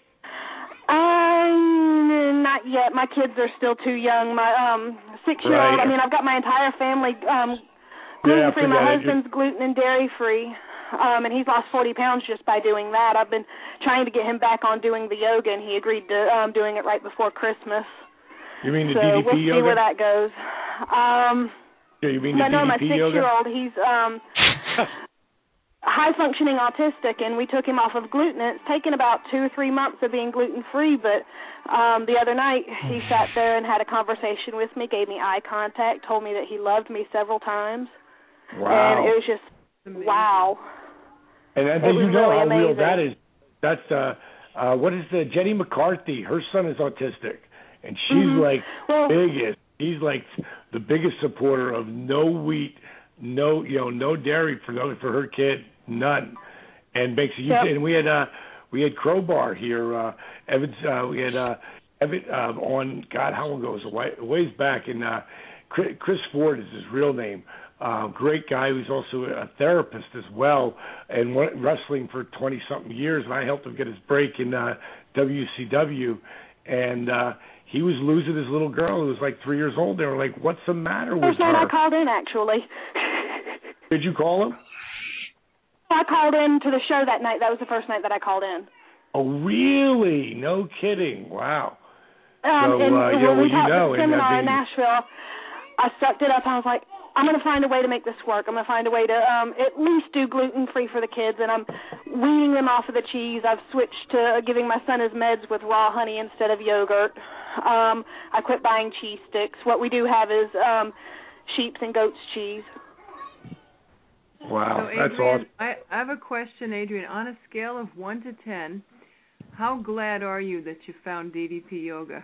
Speaker 11: Um, not yet. My kids are still too young. My um six-year-old.
Speaker 2: Right.
Speaker 11: I mean, I've got my entire family um
Speaker 2: Yeah,
Speaker 11: gluten-free. My
Speaker 2: forget it.
Speaker 11: husband's gluten and dairy-free, um, and he's lost forty pounds just by doing that. I've been trying to get him back on doing the yoga, and he agreed to um doing it right before Christmas.
Speaker 2: You mean the
Speaker 11: so
Speaker 2: D D P
Speaker 11: we'll see
Speaker 2: yoga?
Speaker 11: where that goes. Um,
Speaker 2: Yeah, you mean the
Speaker 11: but no, my
Speaker 2: D D P yoga?
Speaker 11: six-year-old, he's um high-functioning autistic, and we took him off of gluten. It's taken about two or three months of being gluten-free, but um, the other night he sat there and had a conversation with me, gave me eye contact, told me that he loved me several times.
Speaker 2: Wow.
Speaker 11: And it was just,
Speaker 8: Amazing.
Speaker 11: wow.
Speaker 2: And then
Speaker 11: It
Speaker 2: you
Speaker 11: was
Speaker 2: know
Speaker 11: really
Speaker 2: how real
Speaker 11: amazing.
Speaker 2: that is. That's uh, uh, what is the Jenny McCarthy? Her son is autistic, and she's
Speaker 11: Mhm.
Speaker 2: like
Speaker 11: Well-
Speaker 2: biggest. He's like the biggest supporter of no wheat, no you know no dairy for no, for her kid, none, and makes a huge.
Speaker 11: Yep.
Speaker 2: And we had uh, we had Crowbar here, uh, Evans. Uh, we had uh, Evan uh, on. God, how long ago was it? Way- Ways back, and uh, Chris Chris Ford is his real name. Uh, great guy who's also a therapist as well, and went wrestling for twenty something years. And I helped him get his break in uh, W C W, and uh, he was losing his little girl who was like three years old. They were like, "What's the matter with
Speaker 11: First night
Speaker 2: her?"
Speaker 11: I called in, actually.
Speaker 2: Did you call him?
Speaker 11: I called in to the show that night. That was the first night that I called in.
Speaker 2: Oh, really? No kidding! Wow.
Speaker 11: Um,
Speaker 2: So,
Speaker 11: and
Speaker 2: uh,
Speaker 11: when
Speaker 2: yeah, well,
Speaker 11: we
Speaker 2: you
Speaker 11: talked
Speaker 2: know,
Speaker 11: at the
Speaker 2: and, uh,
Speaker 11: seminar in
Speaker 2: being-
Speaker 11: Nashville, I sucked it up. I was like, I'm going to find a way to make this work. I'm going to find a way to um, at least do gluten-free for the kids, and I'm weaning them off of the cheese. I've switched to giving my son his meds with raw honey instead of yogurt. Um, I quit buying cheese sticks. What we do have is um, sheep's and goat's cheese.
Speaker 2: Wow,
Speaker 8: So,
Speaker 2: that's
Speaker 8: Adrian,
Speaker 2: awesome.
Speaker 8: I, I have a question, Adrian. On a scale of one to ten, how glad are you that you found D D P Yoga?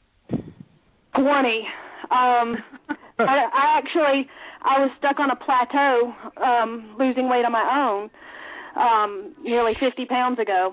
Speaker 11: twenty. Um, I, I actually, I was stuck on a plateau, um, losing weight on my own, um, nearly fifty pounds ago.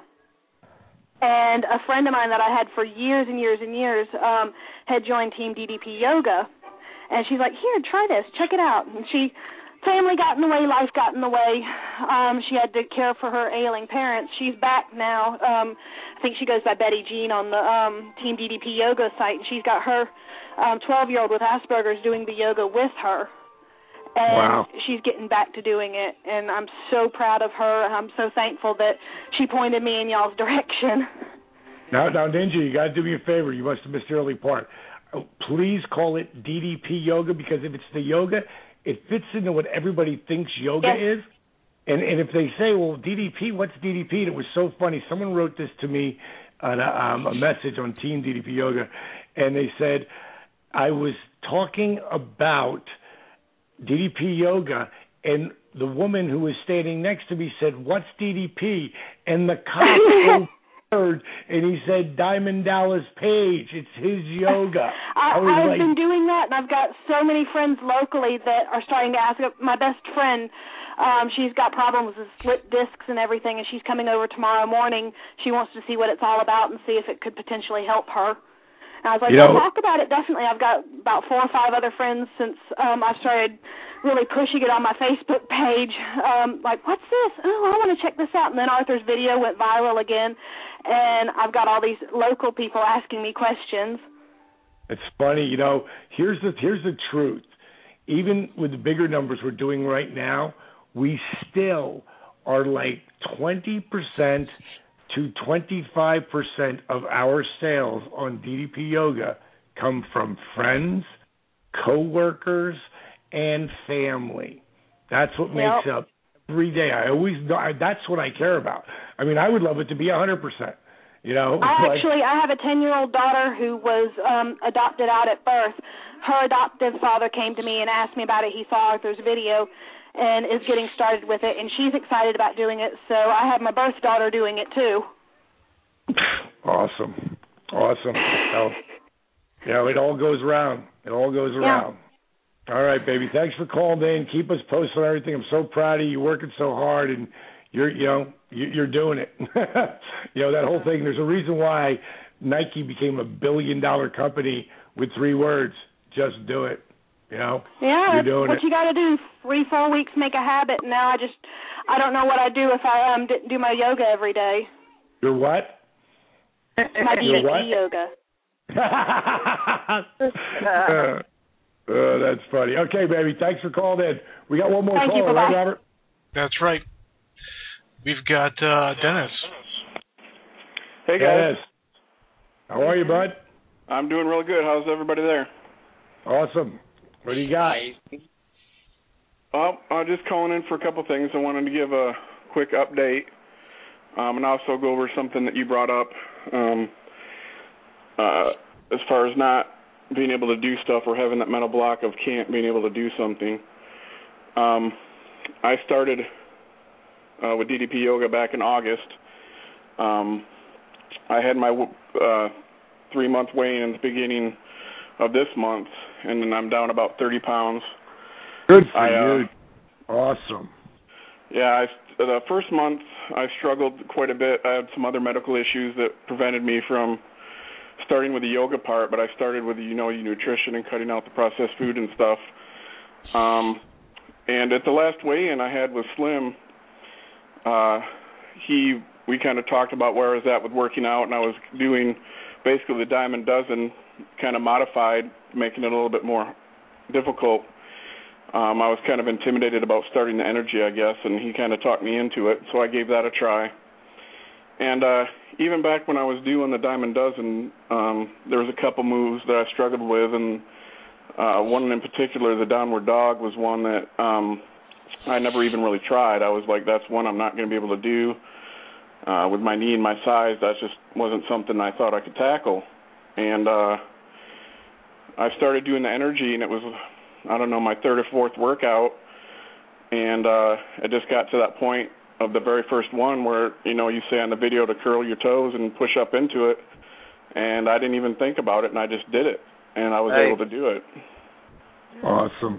Speaker 11: And a friend of mine that I had for years and years and years um, had joined Team D D P Yoga. And she's like, here, try this, check it out. And she, family got in the way, life got in the way. Um, she had to care for her ailing parents. She's back now. Um, I think she goes by Betty Jean on the um, Team D D P Yoga site, and she's got her um, twelve-year-old with Asperger's doing the yoga with her. And
Speaker 2: Wow.
Speaker 11: she's getting back to doing it, and I'm so proud of her. I'm so thankful that she pointed me in y'all's direction.
Speaker 2: Now, now, Ninja, you got to do me a favor. You must have missed the early part. Oh, please call it D D P Yoga, because if it's the yoga, it fits into what everybody thinks yoga
Speaker 11: Yes.
Speaker 2: is. And and if they say, well, D D P, what's D D P? And it was so funny. Someone wrote this to me on a, um, a message on Team D D P Yoga, and they said, I was talking about D D P Yoga, and the woman who was standing next to me said, what's D D P? And the cop heard, and he said, Diamond Dallas Page. It's his yoga.
Speaker 11: I,
Speaker 2: I was
Speaker 11: I've
Speaker 2: like,
Speaker 11: been doing that, and I've got so many friends locally that are starting to ask. My best friend, um, she's got problems with split discs and everything, and she's coming over tomorrow morning. She wants to see what it's all about and see if it could potentially help her. And I was like,
Speaker 2: You know-
Speaker 11: well, talk about it, definitely. I've got about four or five other friends since um, I started really pushing it on my Facebook page. Um, like, what's this? Oh, I want to check this out. And then Arthur's video went viral again, and I've got all these local people asking me questions.
Speaker 2: It's funny, you know, here's the here's the truth. Even with the bigger numbers we're doing right now, we still are like twenty percent to twenty-five percent of our sales on D D P Yoga come from friends, coworkers, and family. That's what makes
Speaker 11: Yep.
Speaker 2: up every day. I always I, that's what I care about. I mean, I would love it to be one hundred percent. You know,
Speaker 11: I
Speaker 2: like,
Speaker 11: actually, I have a ten-year-old daughter who was um, adopted out at birth. Her adoptive father came to me and asked me about it. He saw Arthur's video and is getting started with it, and she's excited about doing it. So I have my birth daughter doing it too.
Speaker 2: Awesome, awesome. So, you know, it all goes around. It all goes around. Yeah. All right, baby. Thanks for calling in. Keep us posted on everything. I'm so proud of you working so hard, and you're, you know, you're doing it. You know, that whole thing. There's a reason why Nike became a billion-dollar company with three words: just do it. You know.
Speaker 11: Yeah,
Speaker 2: you're doing
Speaker 11: what
Speaker 2: it.
Speaker 11: you got to do. Three, four weeks make a habit. Now I just, I don't know what I'd do if I um didn't do my yoga every day.
Speaker 2: You're what?
Speaker 11: My
Speaker 2: You're what?
Speaker 11: yoga.
Speaker 2: uh, uh, that's funny. Okay, baby. Thanks for calling in. We got one more
Speaker 11: Thank
Speaker 2: caller,
Speaker 11: you,
Speaker 2: right, Robert?
Speaker 7: That's right. We've got uh, Dennis.
Speaker 12: Hey, guys.
Speaker 2: Dennis. How are you, bud?
Speaker 12: I'm doing real good. How's everybody there?
Speaker 2: Awesome. What do you got?
Speaker 12: Well, I'm just calling in for a couple things. I wanted to give a quick update um, and also go over something that you brought up um, uh, as far as not being able to do stuff or having that mental block of can't being able to do something. Um, I started uh, with D D P Yoga back in August. Um, I had my uh, three-month weigh-in at the beginning of this month, and then I'm down about thirty pounds.
Speaker 2: Good for
Speaker 12: I, uh,
Speaker 2: you. Awesome.
Speaker 12: Yeah, I, the first month I struggled quite a bit. I had some other medical issues that prevented me from starting with the yoga part, but I started with, you know, nutrition and cutting out the processed food and stuff. Um, and at the last weigh-in I had with Slim, uh, he we kind of talked about where I was at with working out, and I was doing basically the Diamond Dozen kind of modified, making it a little bit more difficult. Um, I was kind of intimidated about starting the energy, I guess, and he kind of talked me into it, so I gave that a try. And uh, even back when I was doing the Diamond Dozen, um, there was a couple moves that I struggled with, and uh, one in particular, the Downward Dog, was one that um, I never even really tried. I was like, that's one I'm not going to be able to do. Uh, with my knee and my size, that just wasn't something I thought I could tackle. And uh, I started doing the energy, and it was, I don't know, my third or fourth workout, and uh, it just got to that point of the very first one where, you know, you say on the video to curl your toes and push up into it, and I didn't even think about it, and I just did it, and I was
Speaker 2: Hey.
Speaker 12: able to do it.
Speaker 2: Awesome.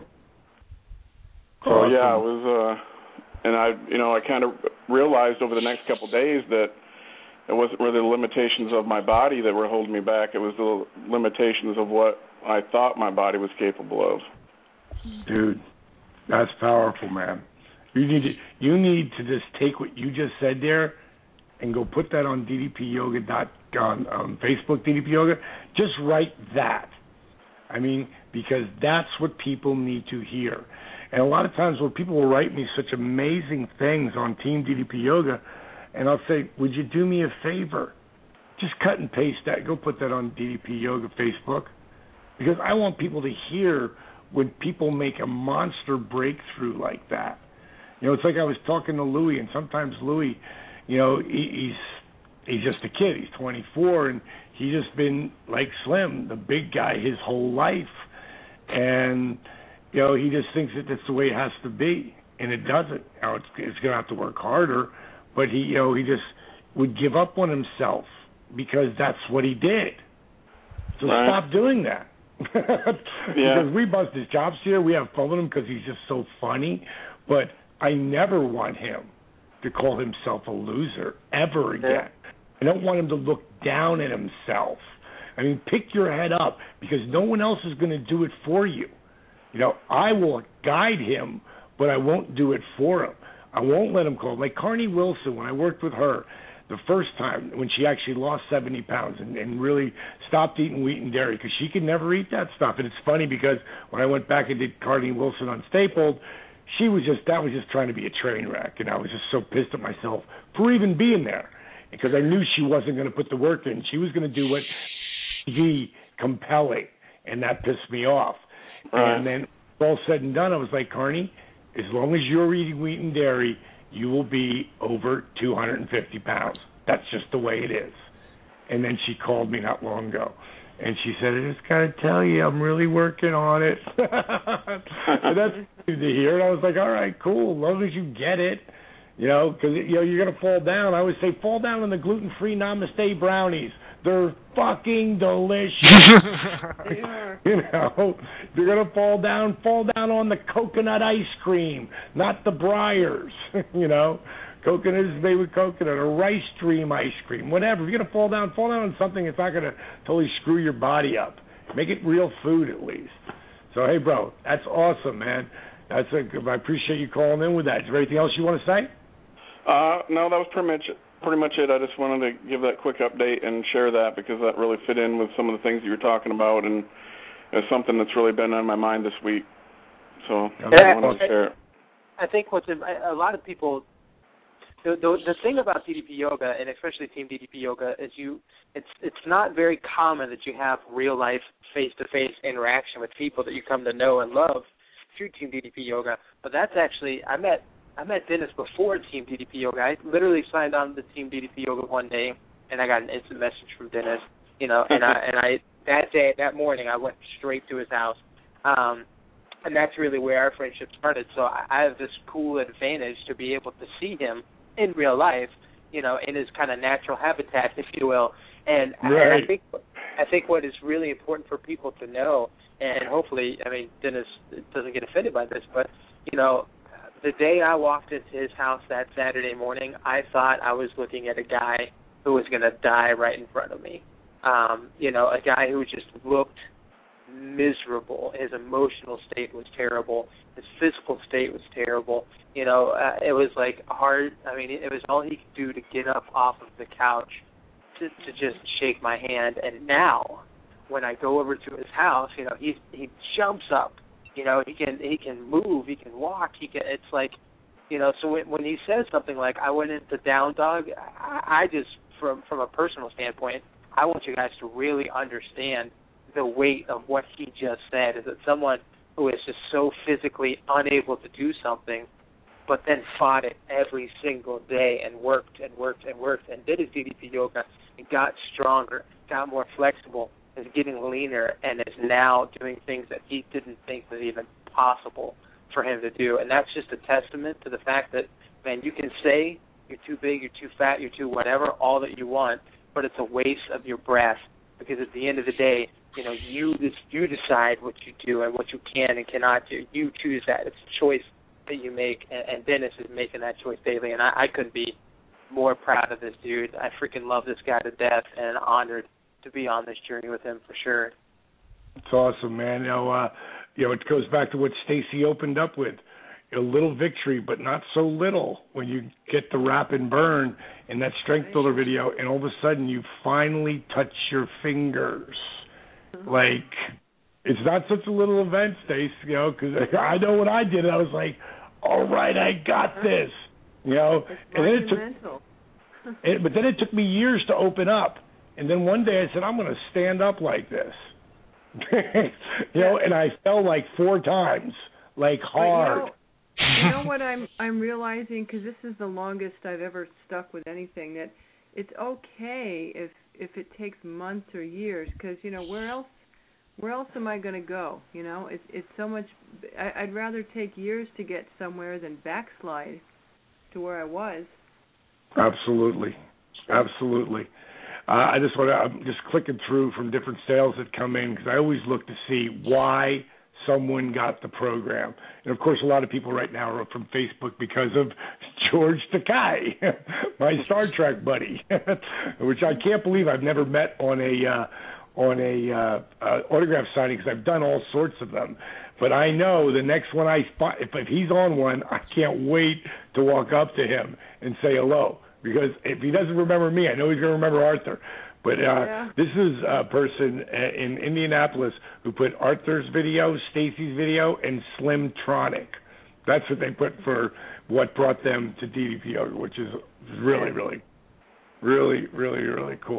Speaker 12: So,
Speaker 2: awesome.
Speaker 12: yeah, it was, uh, and I, you know, I kind of realized over the next couple of days that it wasn't really the limitations of my body that were holding me back. It was the limitations of what I thought my body was capable of.
Speaker 2: Dude, that's powerful, man. You need to, you need to just take what you just said there and go put that on D D P Yoga dot on um, Facebook, D D P Yoga. Just write that. I mean, because that's what people need to hear. And a lot of times when people will write me such amazing things on Team D D P Yoga, and I'll say, would you do me a favor? Just cut and paste that. Go put that on D D P Yoga Facebook. Because I want people to hear when people make a monster breakthrough like that. You know, it's like I was talking to Louie, and sometimes Louie, you know, he, he's he's just a kid. He's twenty-four, and he's just been like Slim, the big guy, his whole life. And, you know, he just thinks that that's the way it has to be, and it doesn't. Now, it's, it's going to have to work harder, but he, you know, he just would give up on himself because that's what he did. So
Speaker 12: Right.
Speaker 2: stop doing that.
Speaker 12: Yeah.
Speaker 2: Because we bust his chops here. We have fun with him because he's just so funny. But I never want him to call himself a loser ever again.
Speaker 12: Yeah.
Speaker 2: I don't want him to look down at himself. I mean, pick your head up because no one else is going to do it for you. You know, I will guide him, but I won't do it for him. I won't let him call. Like Carney Wilson, when I worked with her the first time, when she actually lost seventy pounds and, and really stopped eating wheat and dairy because she could never eat that stuff. And it's funny because when I went back and did Carney Wilson Unstapled, she was just, that was just trying to be a train wreck. And I was just so pissed at myself for even being there because I knew she wasn't going to put the work in. She was going to do what G compelling, and that pissed me off.
Speaker 12: Right.
Speaker 2: And then all said and done, I was like, Carney, as long as you're eating wheat and dairy, you will be over two hundred fifty pounds. That's just the way it is. And then she called me not long ago, and she said, I just got to tell you, I'm really working on it. And that's good to hear. And I was like, all right, cool, as long as you get it. You know, because you know, you're going to fall down. I always say fall down on the gluten-free Namaste brownies. They're fucking delicious.
Speaker 8: They are.
Speaker 2: You know, you're going to fall down, fall down on the coconut ice cream, not the Breyers. You know, coconut is made with coconut, or rice stream ice cream, whatever. If you're going to fall down, fall down on something that's not going to totally screw your body up. Make it real food at least. So, hey, bro, that's awesome, man. That's a, I appreciate you calling in with that. Is there anything else you want to say?
Speaker 12: Uh, no, that was pretty much pretty much it. I just wanted to give that quick update and share that because that really fit in with some of the things you were talking about, and it's something that's really been on my mind this week. So
Speaker 13: yeah,
Speaker 12: I wanted to share it.
Speaker 13: I think what's in, a lot of people. The, the the thing about D D P yoga, and especially Team D D P yoga, is you it's it's not very common that you have real life face to face interaction with people that you come to know and love through Team D D P yoga. But that's actually I met. I met Dennis before Team D D P Yoga. I literally signed on to Team D D P Yoga one day, and I got an instant message from Dennis. You know, and I and I that day, that morning, I went straight to his house, um, and that's really where our friendship started. So I, I have this cool advantage to be able to see him in real life, you know, in his kind of natural habitat, if you will. And,
Speaker 2: right.
Speaker 13: and I think I think what is really important for people to know, and hopefully, I mean, Dennis doesn't get offended by this, but you know. The day I walked into his house that Saturday morning, I thought I was looking at a guy who was going to die right in front of me. Um, you know, a guy who just looked miserable. His emotional state was terrible. His physical state was terrible. You know, uh, it was like hard. I mean, it was all he could do to get up off of the couch to, to just shake my hand. And now, when I go over to his house, you know, he he jumps up. You know, he can he can move, he can walk, he can. It's like, you know. So when, when he says something like, "I went into down dog," I, I just, from from a personal standpoint, I want you guys to really understand the weight of what he just said. Is that someone who is just so physically unable to do something, but then fought it every single day and worked and worked and worked and did his D D P yoga and got stronger, got more flexible, is getting leaner, and is now doing things that he didn't think was even possible for him to do. And that's just a testament to the fact that, man, you can say you're too big, you're too fat, you're too whatever, all that you want, but it's a waste of your breath, because at the end of the day, you know, you you decide what you do and what you can and cannot do. You choose that. It's a choice that you make, and, and Dennis is making that choice daily, and I, I couldn't be more proud of this dude. I freaking love this guy to death, and honored to be on this journey with him for sure.
Speaker 2: It's awesome, man. You know, uh, you know, it goes back to what Stacy opened up with. A little victory, but not so little, when you get the wrap and burn in that strength builder video, and all of a sudden you finally touch your fingers. Mm-hmm. Like, it's not such a little event, Stace, you know, because I know when I did it, I was like, all right, I got this, you know.
Speaker 8: It's
Speaker 2: and then it took, it, but then it took me years to open up. And then one day I said, I'm going to stand up like this. you know, and I fell like four times, like hard.
Speaker 8: But you know, you know what I'm I'm realizing, because this is the longest I've ever stuck with anything, that it's okay if if it takes months or years, because, you know, where else where else am I going to go? You know, it's it's so much. I, I'd rather take years to get somewhere than backslide to where I was.
Speaker 2: Absolutely, absolutely. Uh, I just want to, I'm just clicking through from different sales that come in, because I always look to see why someone got the program. And, of course, a lot of people right now are from Facebook because of George Takei, my Star Trek buddy, which I can't believe I've never met on a uh, on a uh, uh, autograph signing, because I've done all sorts of them. But I know the next one I spot, if, if he's on one, I can't wait to walk up to him and say hello. Because if he doesn't remember me, I know he's going to remember Arthur. But uh, yeah. This is a person in Indianapolis who put Arthur's video, Stacy's video, and Slimtronic. That's what they put for what brought them to D D P Yoga, which is really, really, really, really, really cool.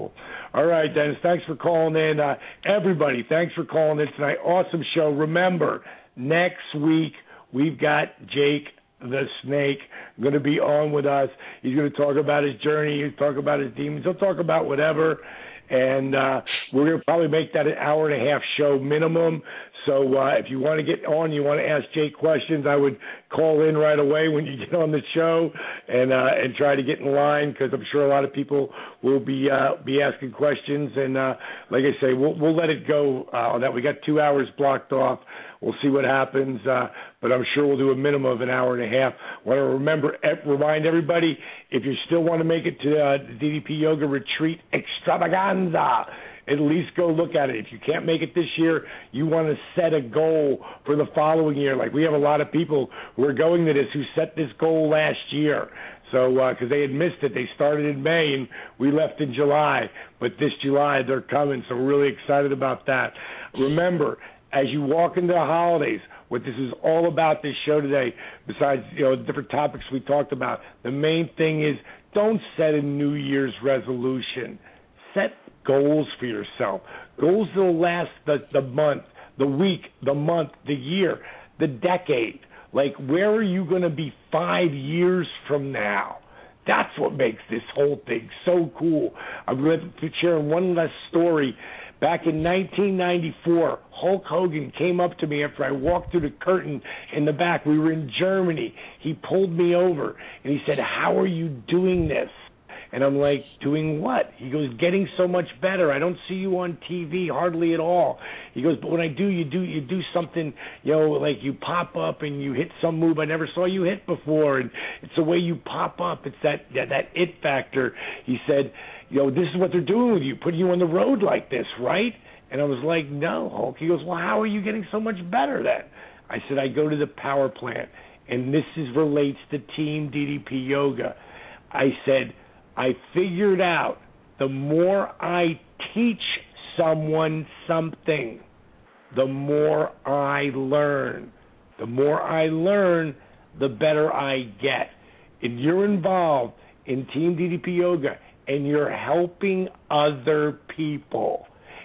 Speaker 2: All right, Dennis, thanks for calling in. Uh, everybody, thanks for calling in tonight. Awesome show. Remember, next week we've got Jake the Snake going to be on with us. He's going to talk about his journey. He'll talk about his demons. He'll talk about whatever. And uh, we're going to probably make that an hour and a half show minimum. So uh, if you want to get on, you want to ask Jake questions, I would call in right away when you get on the show and uh, and try to get in line, because I'm sure a lot of people will be uh, be asking questions. And uh, like I say, we'll we'll let it go uh, on that. We got two hours blocked off. We'll see what happens, uh, but I'm sure we'll do a minimum of an hour and a half. I want to remember, remind everybody, if you still want to make it to uh, the D D P Yoga Retreat Extravaganza, at least go look at it. If you can't make it this year, you want to set a goal for the following year. Like we have a lot of people who are going to this who set this goal last year. So, because uh, they had missed it, they started in May and we left in July. But this July they're coming, so we're really excited about that. Remember, as you walk into the holidays, what this is all about, this show today, besides, you know, different topics we talked about, the main thing is don't set a New Year's resolution. Set goals for yourself. Goals that will last the, the month, the week, the month, the year, the decade. Like, where are you going to be five years from now? That's what makes this whole thing so cool. I'm going to share one last story. Back in nineteen ninety-four, Hulk Hogan came up to me after I walked through the curtain in the back. We were in Germany. He pulled me over, and he said, "How are you doing this?" And I'm like, "Doing what?" He goes, "Getting so much better. I don't see you on T V hardly at all." He goes, "But when I do, you do you do something, you know, like you pop up and you hit some move I never saw you hit before, and it's the way you pop up. It's that that, that it factor." He said, "You know, this is what they're doing with you, putting you on the road like this, right?" And I was like, "No, Hulk." He goes, "Well, how are you getting so much better then?" I said, "I go to the power plant, and this is relates to Team D D P Yoga." I said, "I figured out the more I teach someone something, the more I learn. The more I learn, the better I get. If you're involved in Team D D P Yoga and you're helping other people,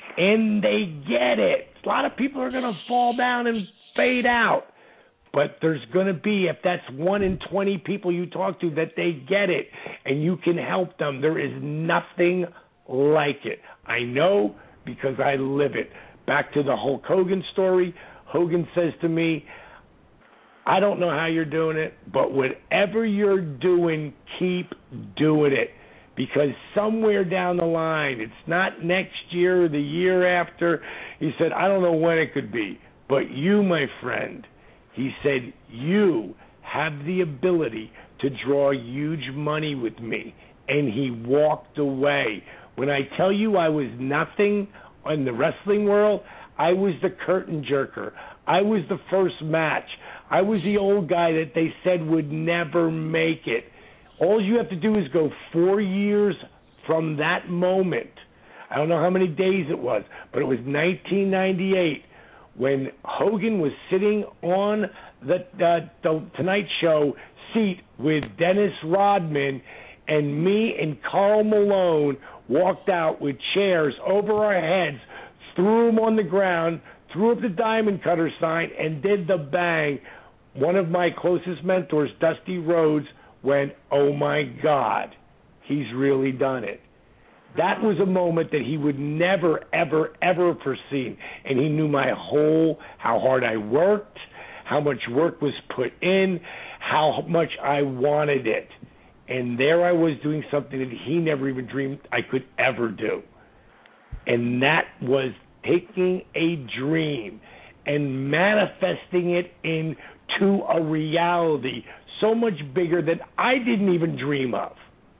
Speaker 2: and they get it, a lot of people are going to fall down and fade out. But there's going to be, if that's one in twenty people you talk to, that they get it and you can help them. There is nothing like it. I know because I live it." Back to the Hulk Hogan story. Hogan says to me, "I don't know how you're doing it, but whatever you're doing, keep doing it. Because somewhere down the line, it's not next year or the year after." He said, "I don't know when it could be, but you, my friend," he said, "you have the ability to draw huge money with me." And he walked away. When I tell you I was nothing in the wrestling world, I was the curtain jerker. I was the first match. I was the old guy that they said would never make it. All you have to do is go four years from that moment. I don't know how many days it was, but it was nineteen ninety-eight. When Hogan was sitting on the, uh, the Tonight Show seat with Dennis Rodman, and me and Karl Malone walked out with chairs over our heads, threw them on the ground, threw up the Diamond Cutter sign, and did the bang. One of my closest mentors, Dusty Rhodes, went, "Oh my God, he's really done it." That was a moment that he would never, ever, ever foreseen. And he knew my whole, how hard I worked, how much work was put in, how much I wanted it. And there I was doing something that he never even dreamed I could ever do. And that was taking a dream and manifesting it into a reality so much bigger than I didn't even dream of.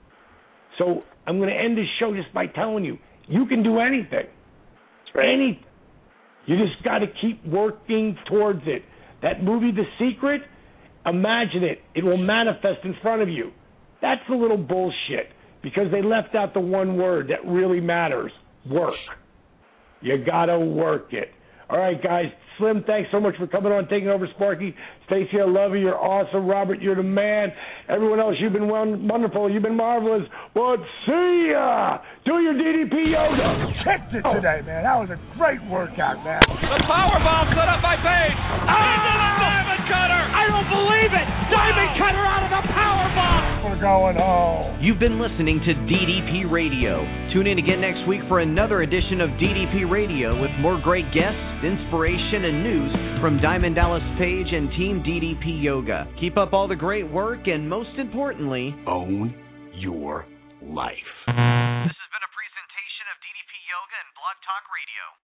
Speaker 2: So I'm going to end this show just by telling you, you can do anything.
Speaker 13: Right.
Speaker 2: Anything. You just got to keep working towards it. That movie, The Secret, imagine it. It will manifest in front of you. That's a little bullshit because they left out the one word that really matters, work. You got to work it. All right, guys. Slim, thanks so much for coming on, taking over Sparky. Stacy, I love you. You're awesome. Robert, you're the man. Everyone else, you've been wonderful. You've been marvelous. But see ya. Do your D D P yoga.
Speaker 3: Checked it today, man. That was a great workout, man.
Speaker 4: The power bomb set up by Page. Oh! Into the Diamond Cutter.
Speaker 3: I don't believe it. Diamond Cutter out of the power bomb. We're going home.
Speaker 14: You've been listening to D D P Radio. Tune in again next week for another edition of D D P Radio with more great guests, inspiration, and news from Diamond Dallas Page and Team D D P Yoga. Keep up all the great work and, most importantly,
Speaker 2: own your life.
Speaker 14: This has been a presentation of D D P Yoga and Blog Talk Radio.